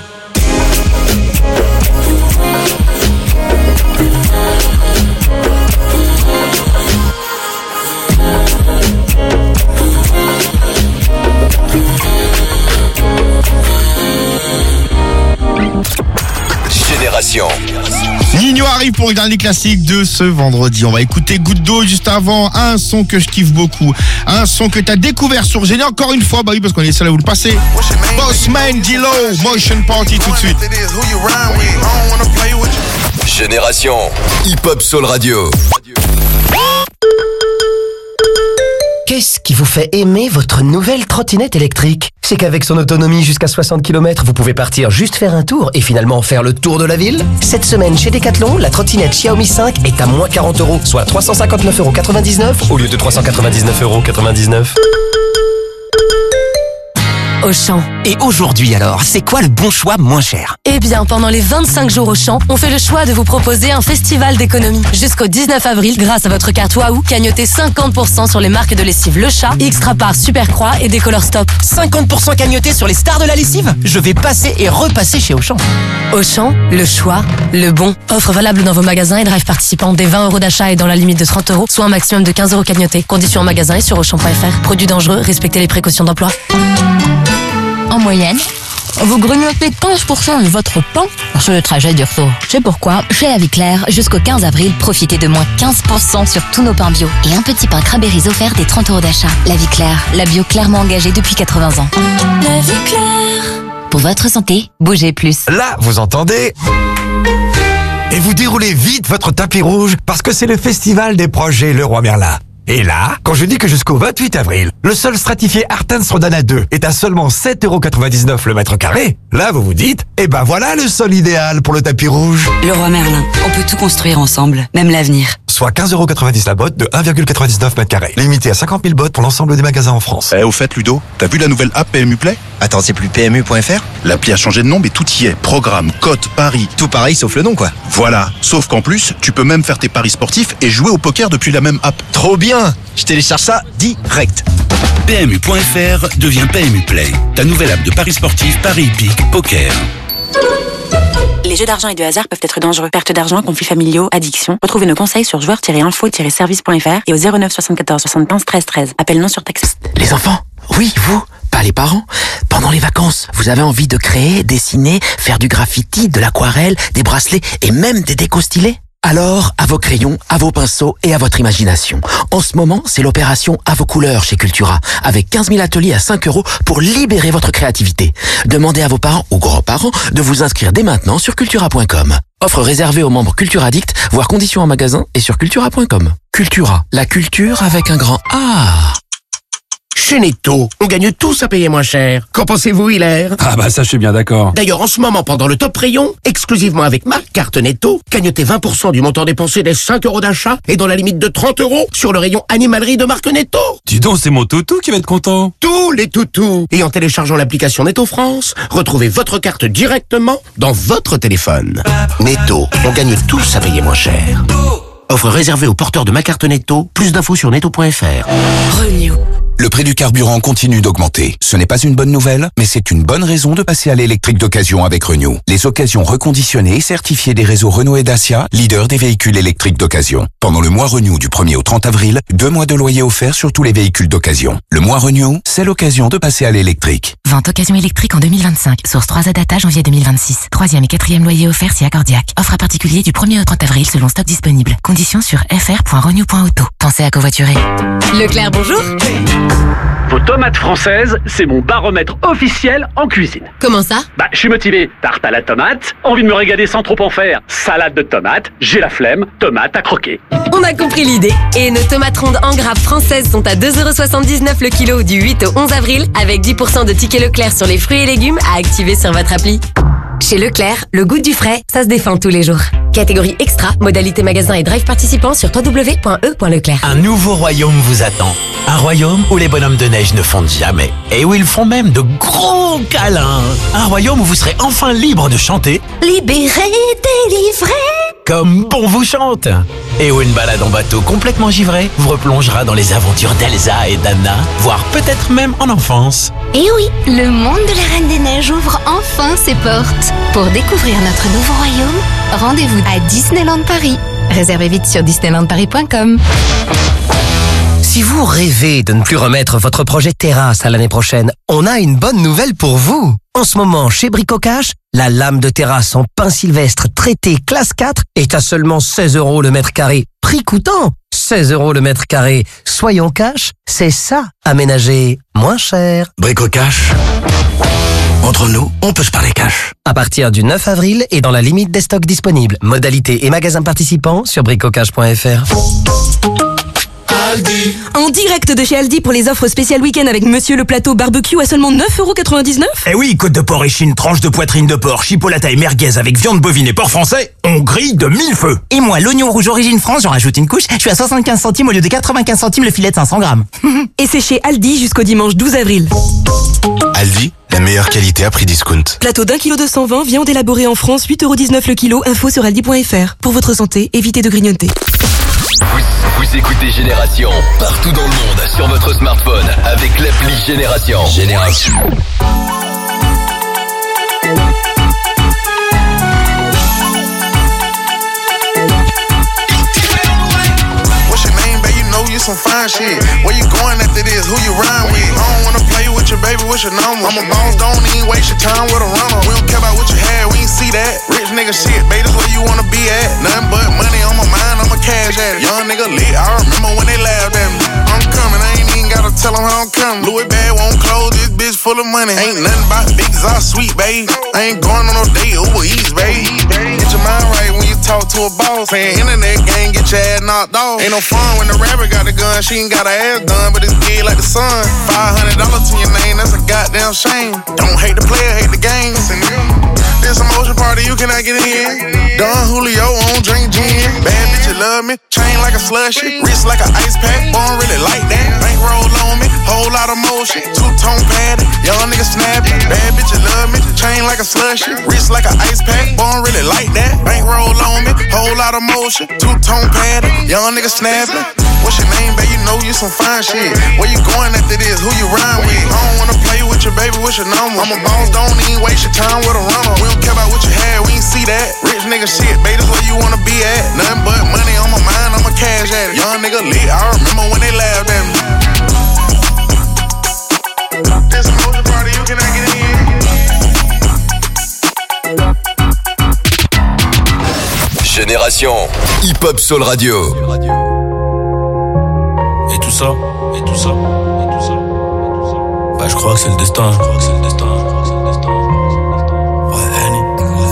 Génération Nino Renew arrive pour le dernier classique de ce vendredi. On va écouter Goutte d'eau juste avant, un son que je kiffe beaucoup, un son que t'as découvert sur Génie encore une fois, bah oui parce qu'on est seul à vous le passer. Bossman, D-Lo, Motion Party tout de suite. Génération Hip Hop Soul Radio. Qu'est-ce qui vous fait aimer votre nouvelle trottinette électrique? C'est qu'avec son autonomie jusqu'à soixante kilomètres, vous pouvez partir juste faire un tour et finalement faire le tour de la ville. Cette semaine, chez Decathlon, la trottinette Xiaomi cinq est à moins quarante euros, soit trois cent cinquante-neuf euros quatre-vingt-dix-neuf au lieu de trois cent quatre-vingt-dix-neuf euros quatre-vingt-dix-neuf. Auchan. Et aujourd'hui alors, c'est quoi le bon choix moins cher? Eh bien, pendant les vingt-cinq jours Auchan, on fait le choix de vous proposer un festival d'économie. Jusqu'au dix-neuf avril, grâce à votre carte Wahoo, cagnotez cinquante pour cent sur les marques de lessive Le Chat, Xtrapar, Supercroix et Décolor Stop. cinquante pour cent cagnotés sur les stars de la lessive? Je vais passer et repasser chez Auchan. Auchan, le choix, le bon. Offre valable dans vos magasins et drive participants dès vingt euros d'achat et dans la limite de trente euros, soit un maximum de quinze euros cagnotés. Conditions en magasin et sur auchan point f r. Produits dangereux, respectez les précautions d'emploi. En moyenne, vous grignotez quinze pour cent de votre pain sur le trajet du retour. C'est pourquoi, chez La Vie Claire, jusqu'au quinze avril, profitez de moins quinze pour cent sur tous nos pains bio. Et un petit pain Cranberries offert des trente euros d'achat. La Vie Claire, la bio clairement engagée depuis quatre-vingts ans. La Vie Claire. Pour votre santé, bougez plus. Là, vous entendez? Et vous déroulez vite votre tapis rouge parce que c'est le festival des projets Leroy Merlin. Et là, quand je dis que jusqu'au vingt-huit avril, le sol stratifié Artens Rodana deux est à seulement sept euros quatre-vingt-dix-neuf le mètre carré, là vous vous dites, eh ben voilà le sol idéal pour le tapis rouge. Leroy Merlin, on peut tout construire ensemble, même l'avenir. Soit quinze euros quatre-vingt-dix la botte de un virgule quatre-vingt-dix-neuf mètres carrés. Limité à cinquante mille bottes pour l'ensemble des magasins en France. Eh, au fait, Ludo, t'as vu la nouvelle app P M U Play? Attends, c'est plus P M U point F R? L'appli a changé de nom, mais tout y est. Programme, cote, paris. Tout pareil sauf le nom, quoi. Voilà. Sauf qu'en plus, tu peux même faire tes paris sportifs et jouer au poker depuis la même app. Trop bien! Je télécharge ça direct. P M U point F R devient P M U Play. Ta nouvelle app de paris sportifs, paris hippiques, poker. Les jeux d'argent et de hasard peuvent être dangereux. Perte d'argent, conflits familiaux, addiction. Retrouvez nos conseils sur joueurs tiret info tiret service point f r et au zéro neuf soixante-quatorze soixante-quinze treize treize. Appel non surtaxé. Les enfants, oui, vous, pas les parents. Pendant les vacances, vous avez envie de créer, dessiner, faire du graffiti, de l'aquarelle, des bracelets et même des décos stylés? Alors, à vos crayons, à vos pinceaux et à votre imagination. En ce moment, c'est l'opération À vos couleurs chez Cultura, avec quinze mille ateliers à cinq euros pour libérer votre créativité. Demandez à vos parents ou grands-parents de vous inscrire dès maintenant sur cultura point com. Offre réservée aux membres Cultura Addict, voire conditions en magasin et sur cultura point com. Cultura, la culture avec un grand A. Chez Netto, on gagne tous à payer moins cher. Qu'en pensez-vous, Hilaire? Ah bah ça je suis bien d'accord. D'ailleurs, en ce moment, pendant le top rayon, exclusivement avec ma carte Netto, gagnotez vingt pour cent du montant dépensé des cinq euros d'achat et dans la limite de trente euros sur le rayon animalerie de marque Netto. Dis donc, c'est mon toutou qui va être content. Tous les toutous. Et en téléchargeant l'application Netto France, retrouvez votre carte directement dans votre téléphone. Netto, on gagne tous à payer moins cher. Offre réservée aux porteurs de ma carte Netto. Plus d'infos sur netto point f r. Renew. Le prix du carburant continue d'augmenter. Ce n'est pas une bonne nouvelle, mais c'est une bonne raison de passer à l'électrique d'occasion avec Renew. Les occasions reconditionnées et certifiées des réseaux Renault et Dacia, leaders des véhicules électriques d'occasion. Pendant le mois Renew du premier au trente avril, deux mois de loyer offerts sur tous les véhicules d'occasion. Le mois Renew, c'est l'occasion de passer à l'électrique. Vente occasion électrique en deux mille vingt-cinq. Source trois A data janvier deux mille vingt-six. Troisième et quatrième loyer offert si accordiaque. Offre à particulier du premier au trente avril selon stock disponible. Conditions sur f r point renew point auto. Pensez à covoiturer. Leclerc, bonjour. Vos tomates françaises, c'est mon baromètre officiel en cuisine. Comment ça? Bah, je suis motivé. Tarte à la tomate, envie de me régaler sans trop en faire. Salade de tomates, j'ai la flemme, tomate à croquer. On a compris l'idée. Et nos tomates rondes en grappe françaises sont à deux euros soixante-dix-neuf le kilo du huit au onze avril, avec dix pour cent de tickets Leclerc sur les fruits et légumes à activer sur votre appli. Chez Leclerc, le goût du frais, ça se défend tous les jours. Catégorie extra, modalité magasin et drive participant sur w w w point e point leclerc. Un nouveau royaume vous attend. Un royaume où les bonhommes de neige ne fondent jamais. Et où ils font même de gros câlins. Un royaume où vous serez enfin libre de chanter. Libéré, délivré. Comme bon vous chante. Et où une balade en bateau complètement givré vous replongera dans les aventures d'Elsa et d'Anna, voire peut-être même en enfance. Et oui, le monde de la Reine des Neiges ouvre enfin ses portes. Pour découvrir notre nouveau royaume, rendez-vous à Disneyland Paris. Réservez vite sur disneyland paris point com. Si vous rêvez de ne plus remettre votre projet terrasse à l'année prochaine, on a une bonne nouvelle pour vous. En ce moment, chez Bricocash, la lame de terrasse en pin sylvestre traité classe quatre est à seulement seize euros le mètre carré. Prix coûtant, seize euros le mètre carré. Soyons cash, c'est ça, aménager moins cher. Bricocash. Entre nous, on peut se parler cash. À partir du neuf avril et dans la limite des stocks disponibles. Modalités et magasins participants sur bricocash point f r. Aldi. En direct de chez Aldi pour les offres spéciales week-end avec Monsieur le Plateau Barbecue à seulement neuf euros quatre-vingt-dix-neuf. Eh oui, côte de porc échine, tranche de poitrine de porc, chipolata et merguez avec viande bovine et porc français, on grille de mille feux. Et moi, l'oignon rouge origine France, j'en rajoute une couche, je suis à soixante-quinze centimes au lieu de quatre-vingt-quinze centimes le filet de cinq cents grammes. Et c'est chez Aldi jusqu'au dimanche douze avril. Aldi, la meilleure qualité à prix discount. Plateau d'un kilo deux cent vingt, viande élaborée en France, huit euros dix-neuf le kilo, info sur aldi point f r. Pour votre santé, évitez de grignoter. Vous, vous écoutez Génération partout dans le monde sur votre smartphone avec l'appli Génération. Génération. What's your name, babe? You know you some fine shit. Where you going after this? Who you rhyme with? I don't wanna play with your baby. What's your number? I'm a boss, don't even waste your time with a runner. We don't care about what you had, we ain't see that. Rich nigga shit, babe, that's where you wanna be at. Nothing but money on my mind, I'm a cash at it. Young nigga lit, I remember when they laughed at me. I'm coming, I ain't even gotta tell them how I'm coming. Louis bag won't close, this bitch full of money. Ain't nothing about big exotic sweet, babe. I ain't going on no date, Uber Eats, babe. Get your mind right when you talk to a boss. Playing internet game, get your ass knocked off. Ain't no fun when the rapper got the gun, she ain't got her ass done, but it's big like the sun. Five hundred dollars to your name, that's a goddamn shame. Don't hate the player, hate the game. This emotion party, you cannot get in. Don Julio on drink gin. Bad bitch, you love me. Chain like a slushy, wrist like an ice pack. Born really like that. Bankroll on me, whole lot of motion. Two-tone padded, young nigga snapping. Bad bitch, you love me. Chain like a slushy, wrist like an ice pack. Born really like that. Bankroll on me, whole lot of motion. Two-tone padded, young nigga snapping. What's your name, babe? You know you some fine shit. Where you going after this? Who you rhyme with? I don't wanna play with your baby. What's your number? I'm a boss, don't even waste your time with a runner. We don't care about what you had, we ain't see that. Rich nigga shit, babe, that's where you wanna be at. Nothing but money on my mind, I'm a cash at it. Young nigga lit, I remember when they laughed at me. This emotion party, you cannot get in. Génération Hip Hop Soul Radio. Et tout ça, et tout ça, et tout ça, bah je crois que c'est le destin, je crois que c'est le destin, je crois que c'est le destin. Ouais, Annie.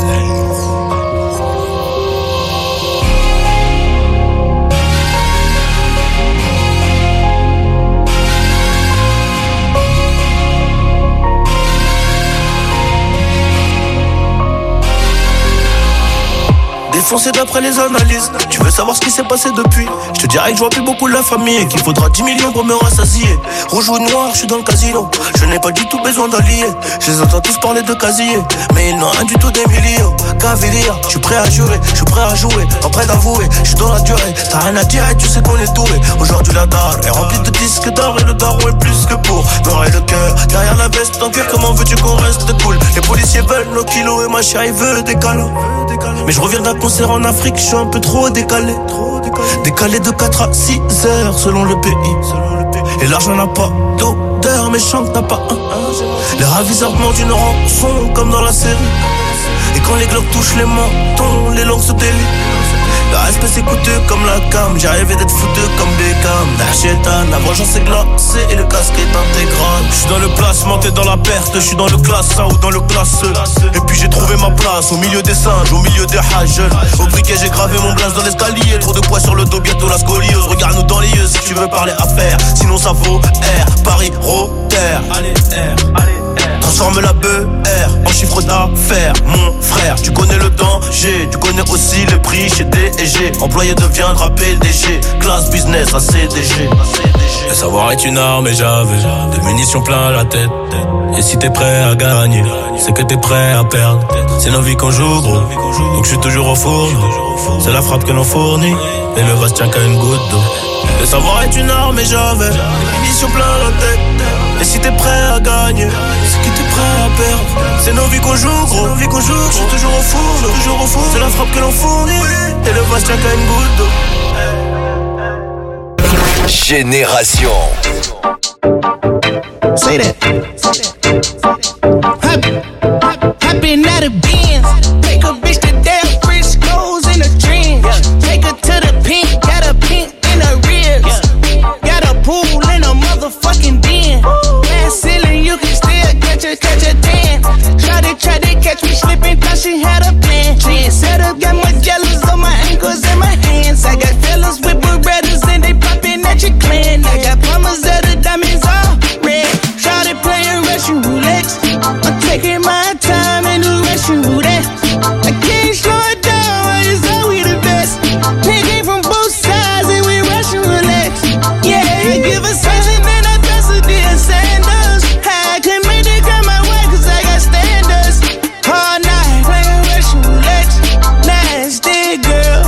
Défoncé d'après les analyses. Tu veux savoir ce qui s'est passé depuis? Je te dirais que je vois plus beaucoup la famille et qu'il faudra dix millions pour me rassasier. Rouge ou noir, je suis dans le casino. Je n'ai pas du tout besoin d'alliés. Je les entends tous parler de casier, mais ils n'ont rien du tout d'Emilio. Caviria, je suis prêt à jurer, je suis prêt à jouer, en prêt d'avouer, je suis dans la durée. T'as rien à dire et tu sais qu'on est doué. Aujourd'hui la dalle est remplie de disques d'or et le daron est plus que pour m'aurait le cœur derrière la veste en cuir. Comment veux-tu qu'on reste cool? Les policiers veulent nos kilos et ma chérie veut des câlins. Mais je reviens d'un concert en Afrique, je suis un peu trop décalé. Décalé de quatre à six heures selon le pays. Et l'argent n'a pas d'odeur, mais chante n'a pas un. Les ravisseurs demandent une rançon comme dans la série. Et quand les glocks touchent les mentons, les langues se délient. Le respect c'est coûteux comme la cam. J'ai rêvé d'être foutu comme Beckham. Darchetan, la vengeance est glacée et le casque est intégral. Je suis dans le placement, t'es dans la perte. Je suis dans le classe un ou dans le classe E. Et puis j'ai trouvé ma place au milieu des singes, au milieu des hages. Au briquet j'ai gravé mon blaze dans l'escalier. Trop de poids sur le dos, bientôt la scoliose. Regarde-nous dans les yeux si tu veux parler affaires. Sinon ça vaut R, Paris, Rotter. Allez R, allez R. Transforme la B R en chiffre d'affaires. Mon frère, tu connais le danger. Tu connais aussi le prix chez D et G. Employé deviendra P D G. Classe business à C D G. Le savoir est une arme et j'avais de munitions plein la tête. Et si t'es prêt à gagner, c'est que t'es prêt à perdre. C'est nos vies qu'on joue gros, donc je suis toujours au fourneau. C'est la frappe que l'on fournit, et le vase tient qu'à une goutte d'eau. Le savoir est une arme et j'avais des munitions plein la tête. Et si t'es prêt à gagner, c'est que t'es prêt à perdre. C'est nos vies qu'on joue gros, nos vies qu'on joue, je suis toujours au fourneau, toujours au fourneau. C'est la frappe que l'on fournit, et le vase tient qu'à une goutte d'eau. Génération. Say that. I've been at a Benz. Take a bitch to Del Frisco's in a dream. Take her to the pink, got a pink in her ribs. Got a pool in a motherfucking den. Glass ceiling, you can still catch her, catch her dance. Shawty tried to catch me slipping, thought she had a plan. Trend set up, got my jealous on my ankles and my hands. I got fellas with Berettas and they popping at your clan. I got plumbers at the diamonds all red. Shawty playing Russian roulette. I'm taking my time and do Russian roulette. I can't slow it down, it's all we the best. Picking from both sides and we Russian roulette. Yeah, I give a size and then I toss a deal Sanders. I can make the girl my way cause I got standards. All night playing Russian roulette. Nasty girl.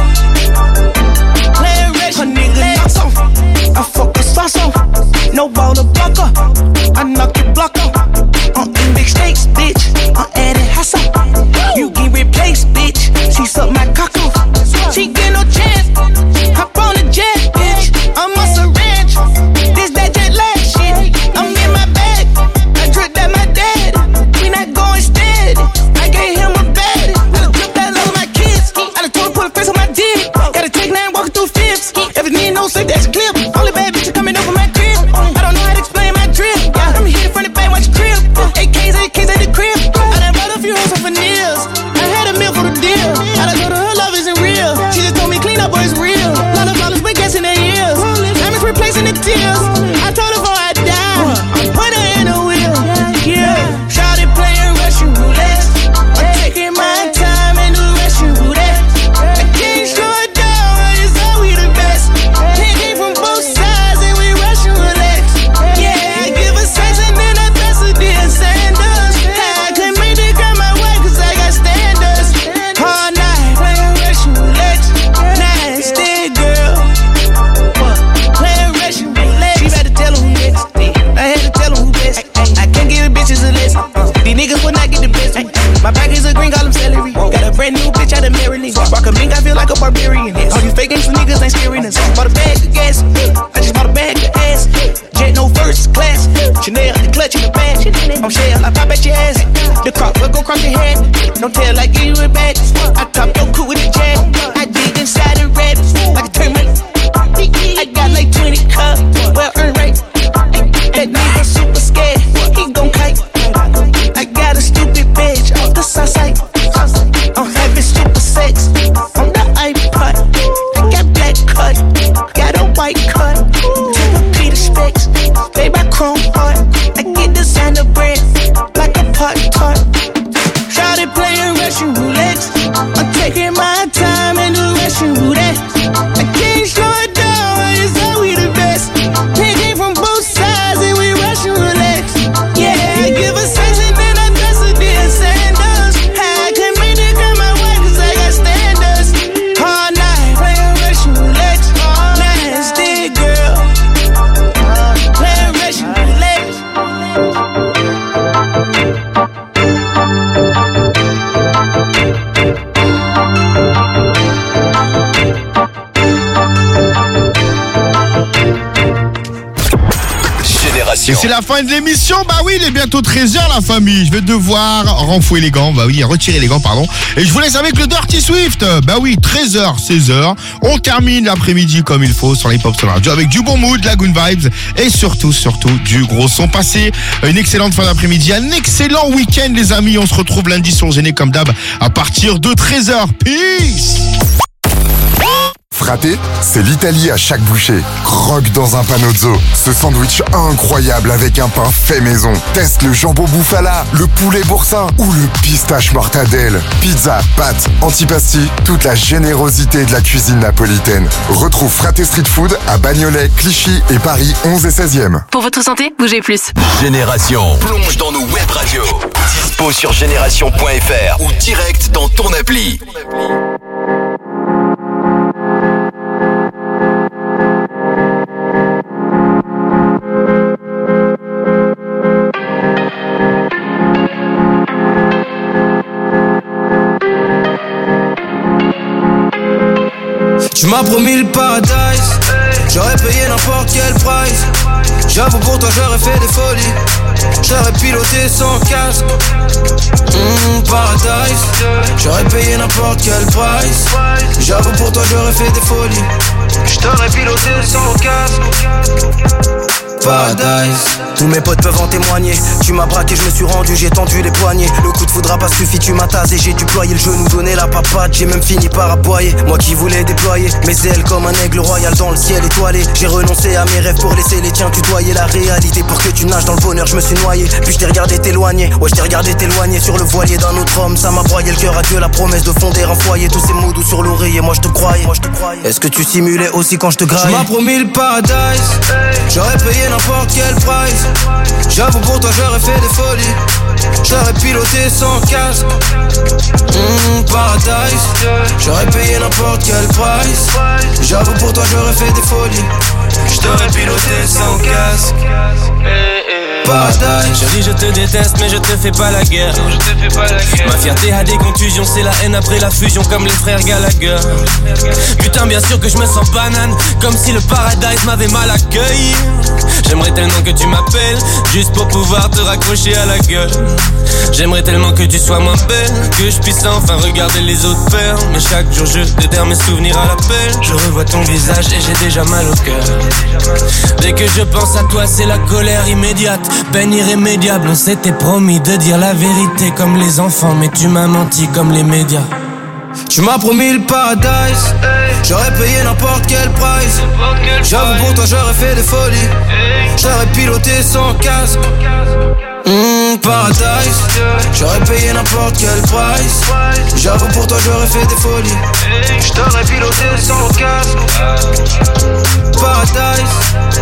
Playing Russian roulette. I fuck a sauce off. No ball to block up. I knock your block off. I'm in big stakes, bitch. I'm adding hustle. You get replaced, bitch. She suck my cock off. She get no chance. Hop on the jet, bitch. I'm on some ranch. This that jet lag shit. I'm in my bag. I drip that my dad. We not going steady. I gave him a bed. I done drip that love my kids. I done told her put a face on my dick. Gotta take nine walking through fifths. If it need no sleep, that's a clip. Only bad bitch coming over my crib. I don't know how to explain my drip. Yeah, I'm here from the back, watch your crib. A Ks, A Ks at the crib. I done bought a few hoes for nails. I had a meal for the deal. I done told her her love isn't real. She just told me clean up, boy, it's real. Lot of dollars, but guessing their ears. Diamonds replacing the tears. I told her before I die, put her in a wheel. Yeah, shawty playing Russian roulette. I'm taking my time and do Russian roulette. I can't slow it down, it's all we the best. Picking from both sides and we Russian roulette. Yeah, I give a size and then I toss a deal Sanders. I can make the girl my way cause I got standards. All night playing Russian roulette. Nasty girl. Playing Russian roulette. She better tell him who next. I had to tell him who best. I can't give bitches a list. These niggas will not get the best. My back is a green, call him celery. Got a brand new bitch out of Maryland. Rock a mink, I feel like a barbarian. All these fake gangsta niggas ain't scaring us. Bought a bag of gas. I just bought a bag of ass. Jet no first class. Chanel, the clutch in the bag. I'm shell, I pop at your ass. The crop will go across your head. Don't tell I give you it back. I top your cool with a jet. I dig inside the red like a termite. I got like twenty cups, well earned right. That nigga super scared, he gon' kite. I got a stupid bitch off the south side. I'm having stupid sex on the iPod. I got black cut, got a white cut. Take a Peter specs, they my chrome heart. I get designer bread like a pot tart. Shawty playing Russian roulette. I'm taking my time and do Russian roulette. I can't slow it down, it's all we the best. Picking from both sides and we Russian roulette. Yeah, I give a size and then I toss a deal Sanders. I can make the girl my way cause I got standards. All night playing Russian roulette. Nasty girl. Playing Russian roulette. Génération. Et c'est la fin de l'émission. Bah oui, il est bientôt treize heures la famille. Je vais devoir renfouer les gants. Bah oui, retirer les gants, pardon. Et je vous laisse avec le Dirty Swift. Bah oui, treize heures, seize heures. On termine l'après-midi comme il faut sur les Pop Soul Radio avec du bon mood, Lagoon Vibes et surtout, surtout du gros son. Passez une excellente fin d'après-midi, un excellent week-end les amis. On se retrouve lundi sur Géné comme d'hab à partir de treize heures. Peace. Frappé, c'est l'Italie à chaque bouchée. Croque dans un panozzo. Ce sandwich incroyable avec un pain fait maison. Teste le jambon bufala, le poulet boursin ou le pistache mortadelle. Pizza, pâtes, antipasti, toute la générosité de la cuisine napolitaine. Retrouve Frappé Street Food à Bagnolet, Clichy et Paris onze et seizième. Pour votre santé, bougez plus. Génération plonge dans nos web radios. Dispo sur génération point f r ou direct dans ton appli. Tu m'as promis le paradise, J'aurais payé n'importe quel price. J'avoue pour toi j'aurais fait des folies. J'aurais piloté sans casque. Mmh, paradise. J'aurais payé n'importe quel price. J'avoue pour toi j'aurais fait des folies. J't'aurais piloté sans casque. Paradise. Tous mes potes peuvent en témoigner. Tu m'as braqué, je me suis rendu, j'ai tendu les poignets. Le coup de foudre a pas suffi, tu m'as tasé. J'ai déployé le genou, donné la papade. J'ai même fini par aboyer. Moi qui voulais déployer mes ailes comme un aigle royal dans le ciel étoilé. J'ai renoncé à mes rêves pour laisser les tiens tutoyer la réalité. Pour que tu nages dans le bonheur, je me suis noyé. Puis je t'ai regardé t'éloigner. Ouais, je t'ai regardé t'éloigner sur le voilier d'un autre homme. Ça m'a broyé le cœur, adieu la promesse de fonder un foyer. Tous ces mots doux sur l'oreiller, moi je te croyais. Est-ce que tu simulais aussi quand je te graille? Je m'as promis le paradise. J'aurais payé n'importe quel price. J'avoue pour toi j'aurais fait des folies. J'aurais piloté sans casque. Mmh, paradise. J'aurais payé n'importe quel price. J'avoue pour toi j'aurais fait des folies. J't'aurais piloté sans casque. Paradise. Chérie, je te déteste, mais je te fais pas la guerre. Je te fais pas la guerre. Ma fierté a des contusions, c'est la haine après la fusion, comme les frères Gallagher. Putain, bien sûr que je me sens banane, comme si le paradise m'avait mal accueilli. J'aimerais tellement que tu m'appelles, juste pour pouvoir te raccrocher à la gueule. J'aimerais tellement que tu sois moins belle, que je puisse enfin regarder les autres faire. Mais chaque jour je déterre mes souvenirs à l'appel. Je revois ton visage et j'ai déjà mal au cœur. Dès que je pense à toi, c'est la colère immédiate. Peine irrémédiable, on s'était promis de dire la vérité comme les enfants, mais tu m'as menti comme les médias. Tu m'as promis le paradise. J'aurais payé n'importe quel price. J'avoue pour toi j'aurais fait des folies. J'aurais piloté sans casque. Mmh, paradise. J'aurais payé n'importe quel price. J'avoue pour toi j'aurais fait des folies. J't'aurais piloté sans casque. Paradise.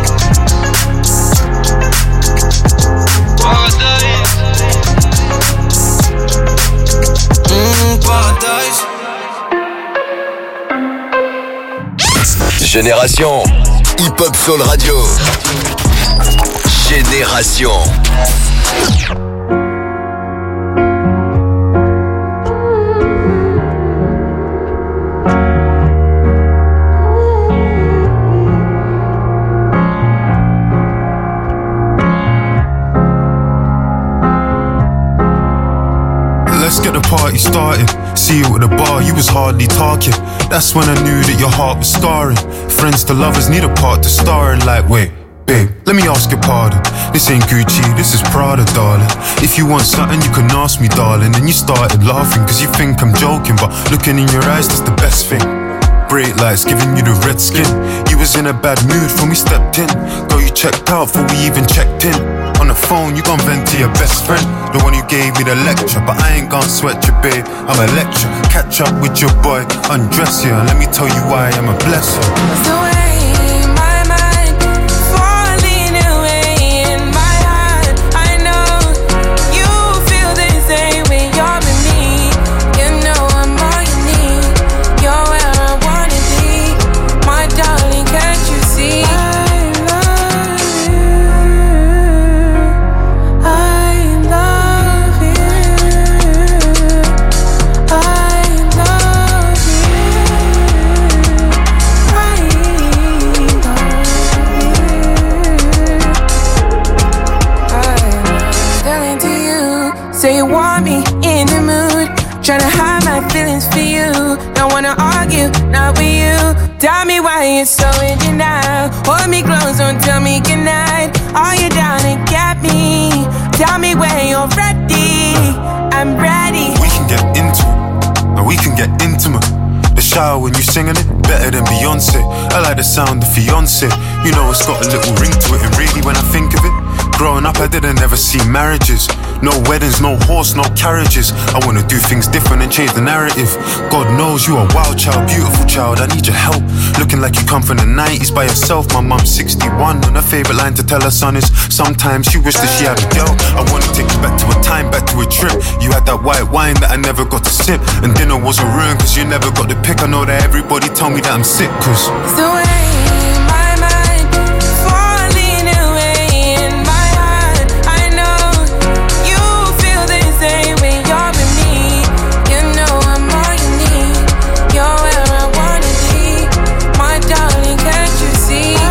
Paradise. Mmh, paradise. Génération Hip Hop Soul Radio. Génération. Let's get the party started. See you at the bar, you was hardly talking. That's when I knew that your heart was scarring. Friends to lovers need a part to star in. Like, wait, babe, let me ask your pardon. This ain't Gucci, this is Prada, darling. If you want something, you can ask me, darling. And you started laughing, cause you think I'm joking. But looking in your eyes, that's the best thing. Bright lights giving you the red skin. You was in a bad mood when we stepped in. Girl, you checked out before we even checked in. On the phone, you gon' vent to your best friend, the one who gave me the lecture. But I ain't gon' sweat you, babe, I'm a lecture. Catch up with your boy, undress you, and let me tell you why I'm a blesser. That's the way my mind falling away in my heart. I know you feel the same when you're with me. You know I'm all you need. You're where I wanna be, my darling. Can't you see? Say you want me in the mood, tryna hide my feelings for you. Don't wanna argue, not with you. Tell me why you're so in denial. Hold me close, don't tell me goodnight. Are you down to get me? Tell me when you're ready. I'm ready. We can get into it, and we can get intimate. The shower when you singing it, better than Beyonce. I like the sound of fiance. You know it's got a little ring to it, and really when I think of it, growing up I didn't ever see marriages. No weddings, no horse, no carriages. I wanna do things different and change the narrative. God knows you are a wild child, beautiful child, I need your help. Looking like you come from the nineties by yourself. My mom's sixty-one and her favourite line to tell her son is sometimes she wished that she had a girl. I wanna take you back to a time, back to a trip. You had that white wine that I never got to sip, and dinner wasn't ruined cause you never got the pick. I know that everybody told me that I'm sick cause it's the way my mind falling away in my heart. I know you feel the same when you're with me. You know I'm all you need. You're where I wanna be, my darling. Can't you see?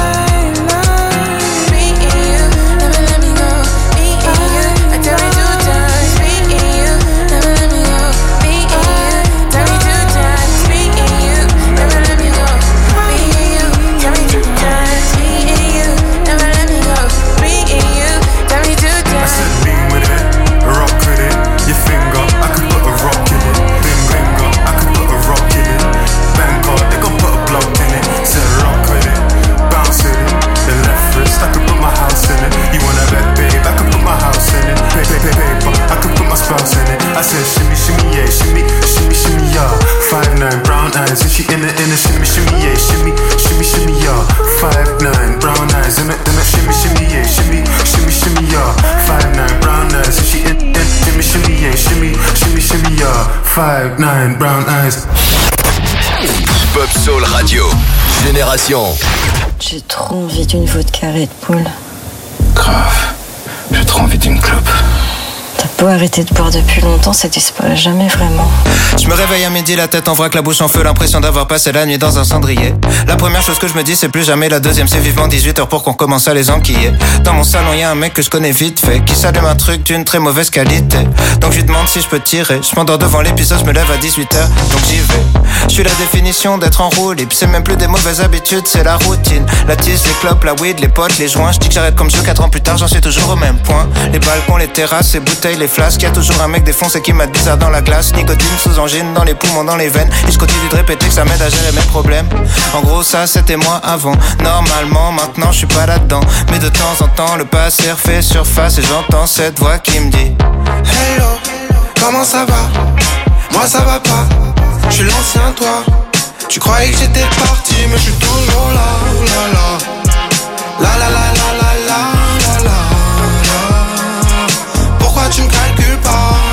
five nine, brown eyes. Hip-Hop Soul Radio. Génération. J'ai trop envie d'une vodka Red Bull. Grave. J'ai trop envie d'une clope. T'as beau arrêter de boire depuis longtemps, ça disparaît jamais vraiment. Je me réveille à midi, la tête en vrac, la bouche en feu, l'impression d'avoir passé la nuit dans un cendrier. La première chose que je me dis, c'est plus jamais. La deuxième, c'est vivement dix-huit heures pour qu'on commence à les enquiller. Dans mon salon, y'a un mec que je connais vite fait, qui s'allume un truc d'une très mauvaise qualité. Donc je lui demande si je peux tirer. Je m'endors devant l'épisode, je me lève à dix-huit heures, donc j'y vais. Je suis la définition d'être en roue libre. C'est même plus des mauvaises habitudes, c'est la routine. La tisse, les clopes, la weed, les potes, les joints. Je dis que j'arrête comme jeu, quatre ans plus tard, j'en suis toujours au même point. Les balcons, les terrasses, les bouteilles, les flasques. Y'a toujours un mec défoncé qui m'a bizarre dans la glace. Nicotine sous angine, dans les poumons, dans les veines. Et je continue de répéter que ça m'aide à gérer mes problèmes. En gros ça c'était moi avant. Normalement maintenant je suis pas là-dedans. Mais de temps en temps le passé refait surface. Et j'entends cette voix qui me dit Hello, comment ça va? Moi ça va pas. Je suis l'ancien toi. Tu croyais que j'étais parti mais je suis toujours là. La la la la la la la la la. Pourquoi tu me calcules pas?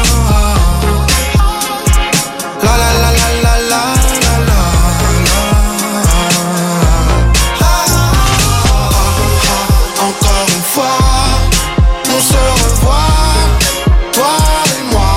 La la la la la la la la. Encore une fois, on se revoit, toi et moi.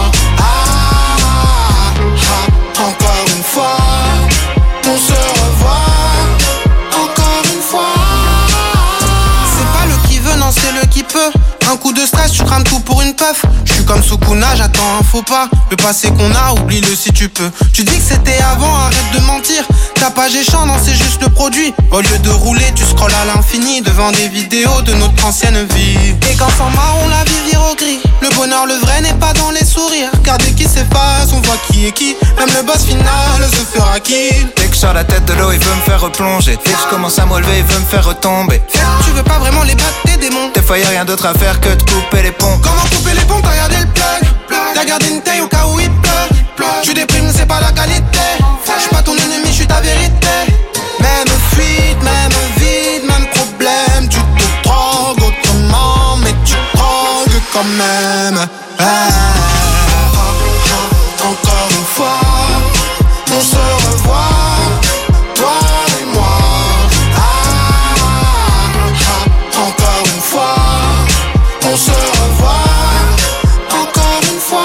Ah, ah, encore une fois, on se revoit, encore une fois. C'est pas le qui veut, non c'est le qui peut. Un coup de stress, tu crames tout pour une puff. Je suis comme Sukuna, j'attends un faux pas. Le passé qu'on a, oublie-le si tu peux. Tu dis que c'était avant, arrête de mentir. Ta page est chiant, non c'est juste le produit. Au lieu de rouler, tu scrolles à l'infini devant des vidéos de notre ancienne vie. Et quand sans marron, la vie vire au gris. Le bonheur, le vrai n'est pas dans les sourires. Car dès qu'il s'efface, on voit qui est qui. Même le boss final se fera kill. Dès que je sors la tête de l'eau, il veut me faire replonger. Dès que je commence à me relever, il veut me faire retomber. Tu veux pas vraiment les battre tes démons. Des fois y'a rien d'autre à faire que de couper les ponts. Comment couper les ponts, t'as regardé le plug. T'as gardé une taille au cas où il pleut. Tu déprimes, c'est pas la qualité. Je suis pas ton ennemi, je suis ta vérité. Même fuite, même vide, même problème. Tu te drogues autrement, mais tu drogues quand même. Ah, ah, ah, encore une fois, on se revoit, toi et moi. Ah, ah, encore une fois, on se revoit, encore une fois.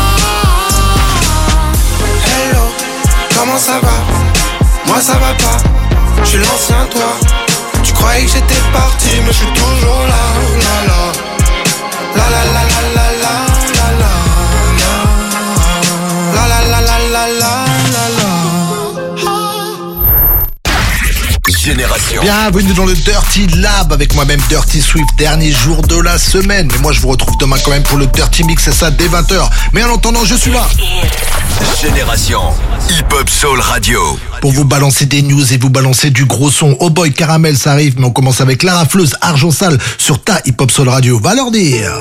Hello, comment ça va? Moi ça va pas, je suis l'ancien toi. Tu croyais que j'étais parti mais je suis toujours là. La la la la la la la la la la la la la la la. Génération. Bienvenue dans le Dirty Lab avec moi-même Dirty Swift, dernier jour de la semaine. Mais moi je vous retrouve demain quand même pour le Dirty Mix, c'est ça, dès vingt heures. Mais en attendant, je suis là. Génération Hip-Hop Soul Radio. Pour vous balancer des news et vous balancer du gros son. Oh boy, Caramel, ça arrive, mais on commence avec la rafleuse Argent Sale sur ta Hip-Hop Soul Radio. Va leur dire.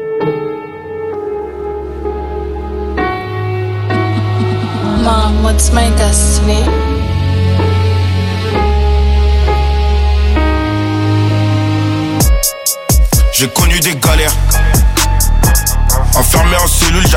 Mom, what's my destiny? J'ai connu des galères. Enfermé en cellule,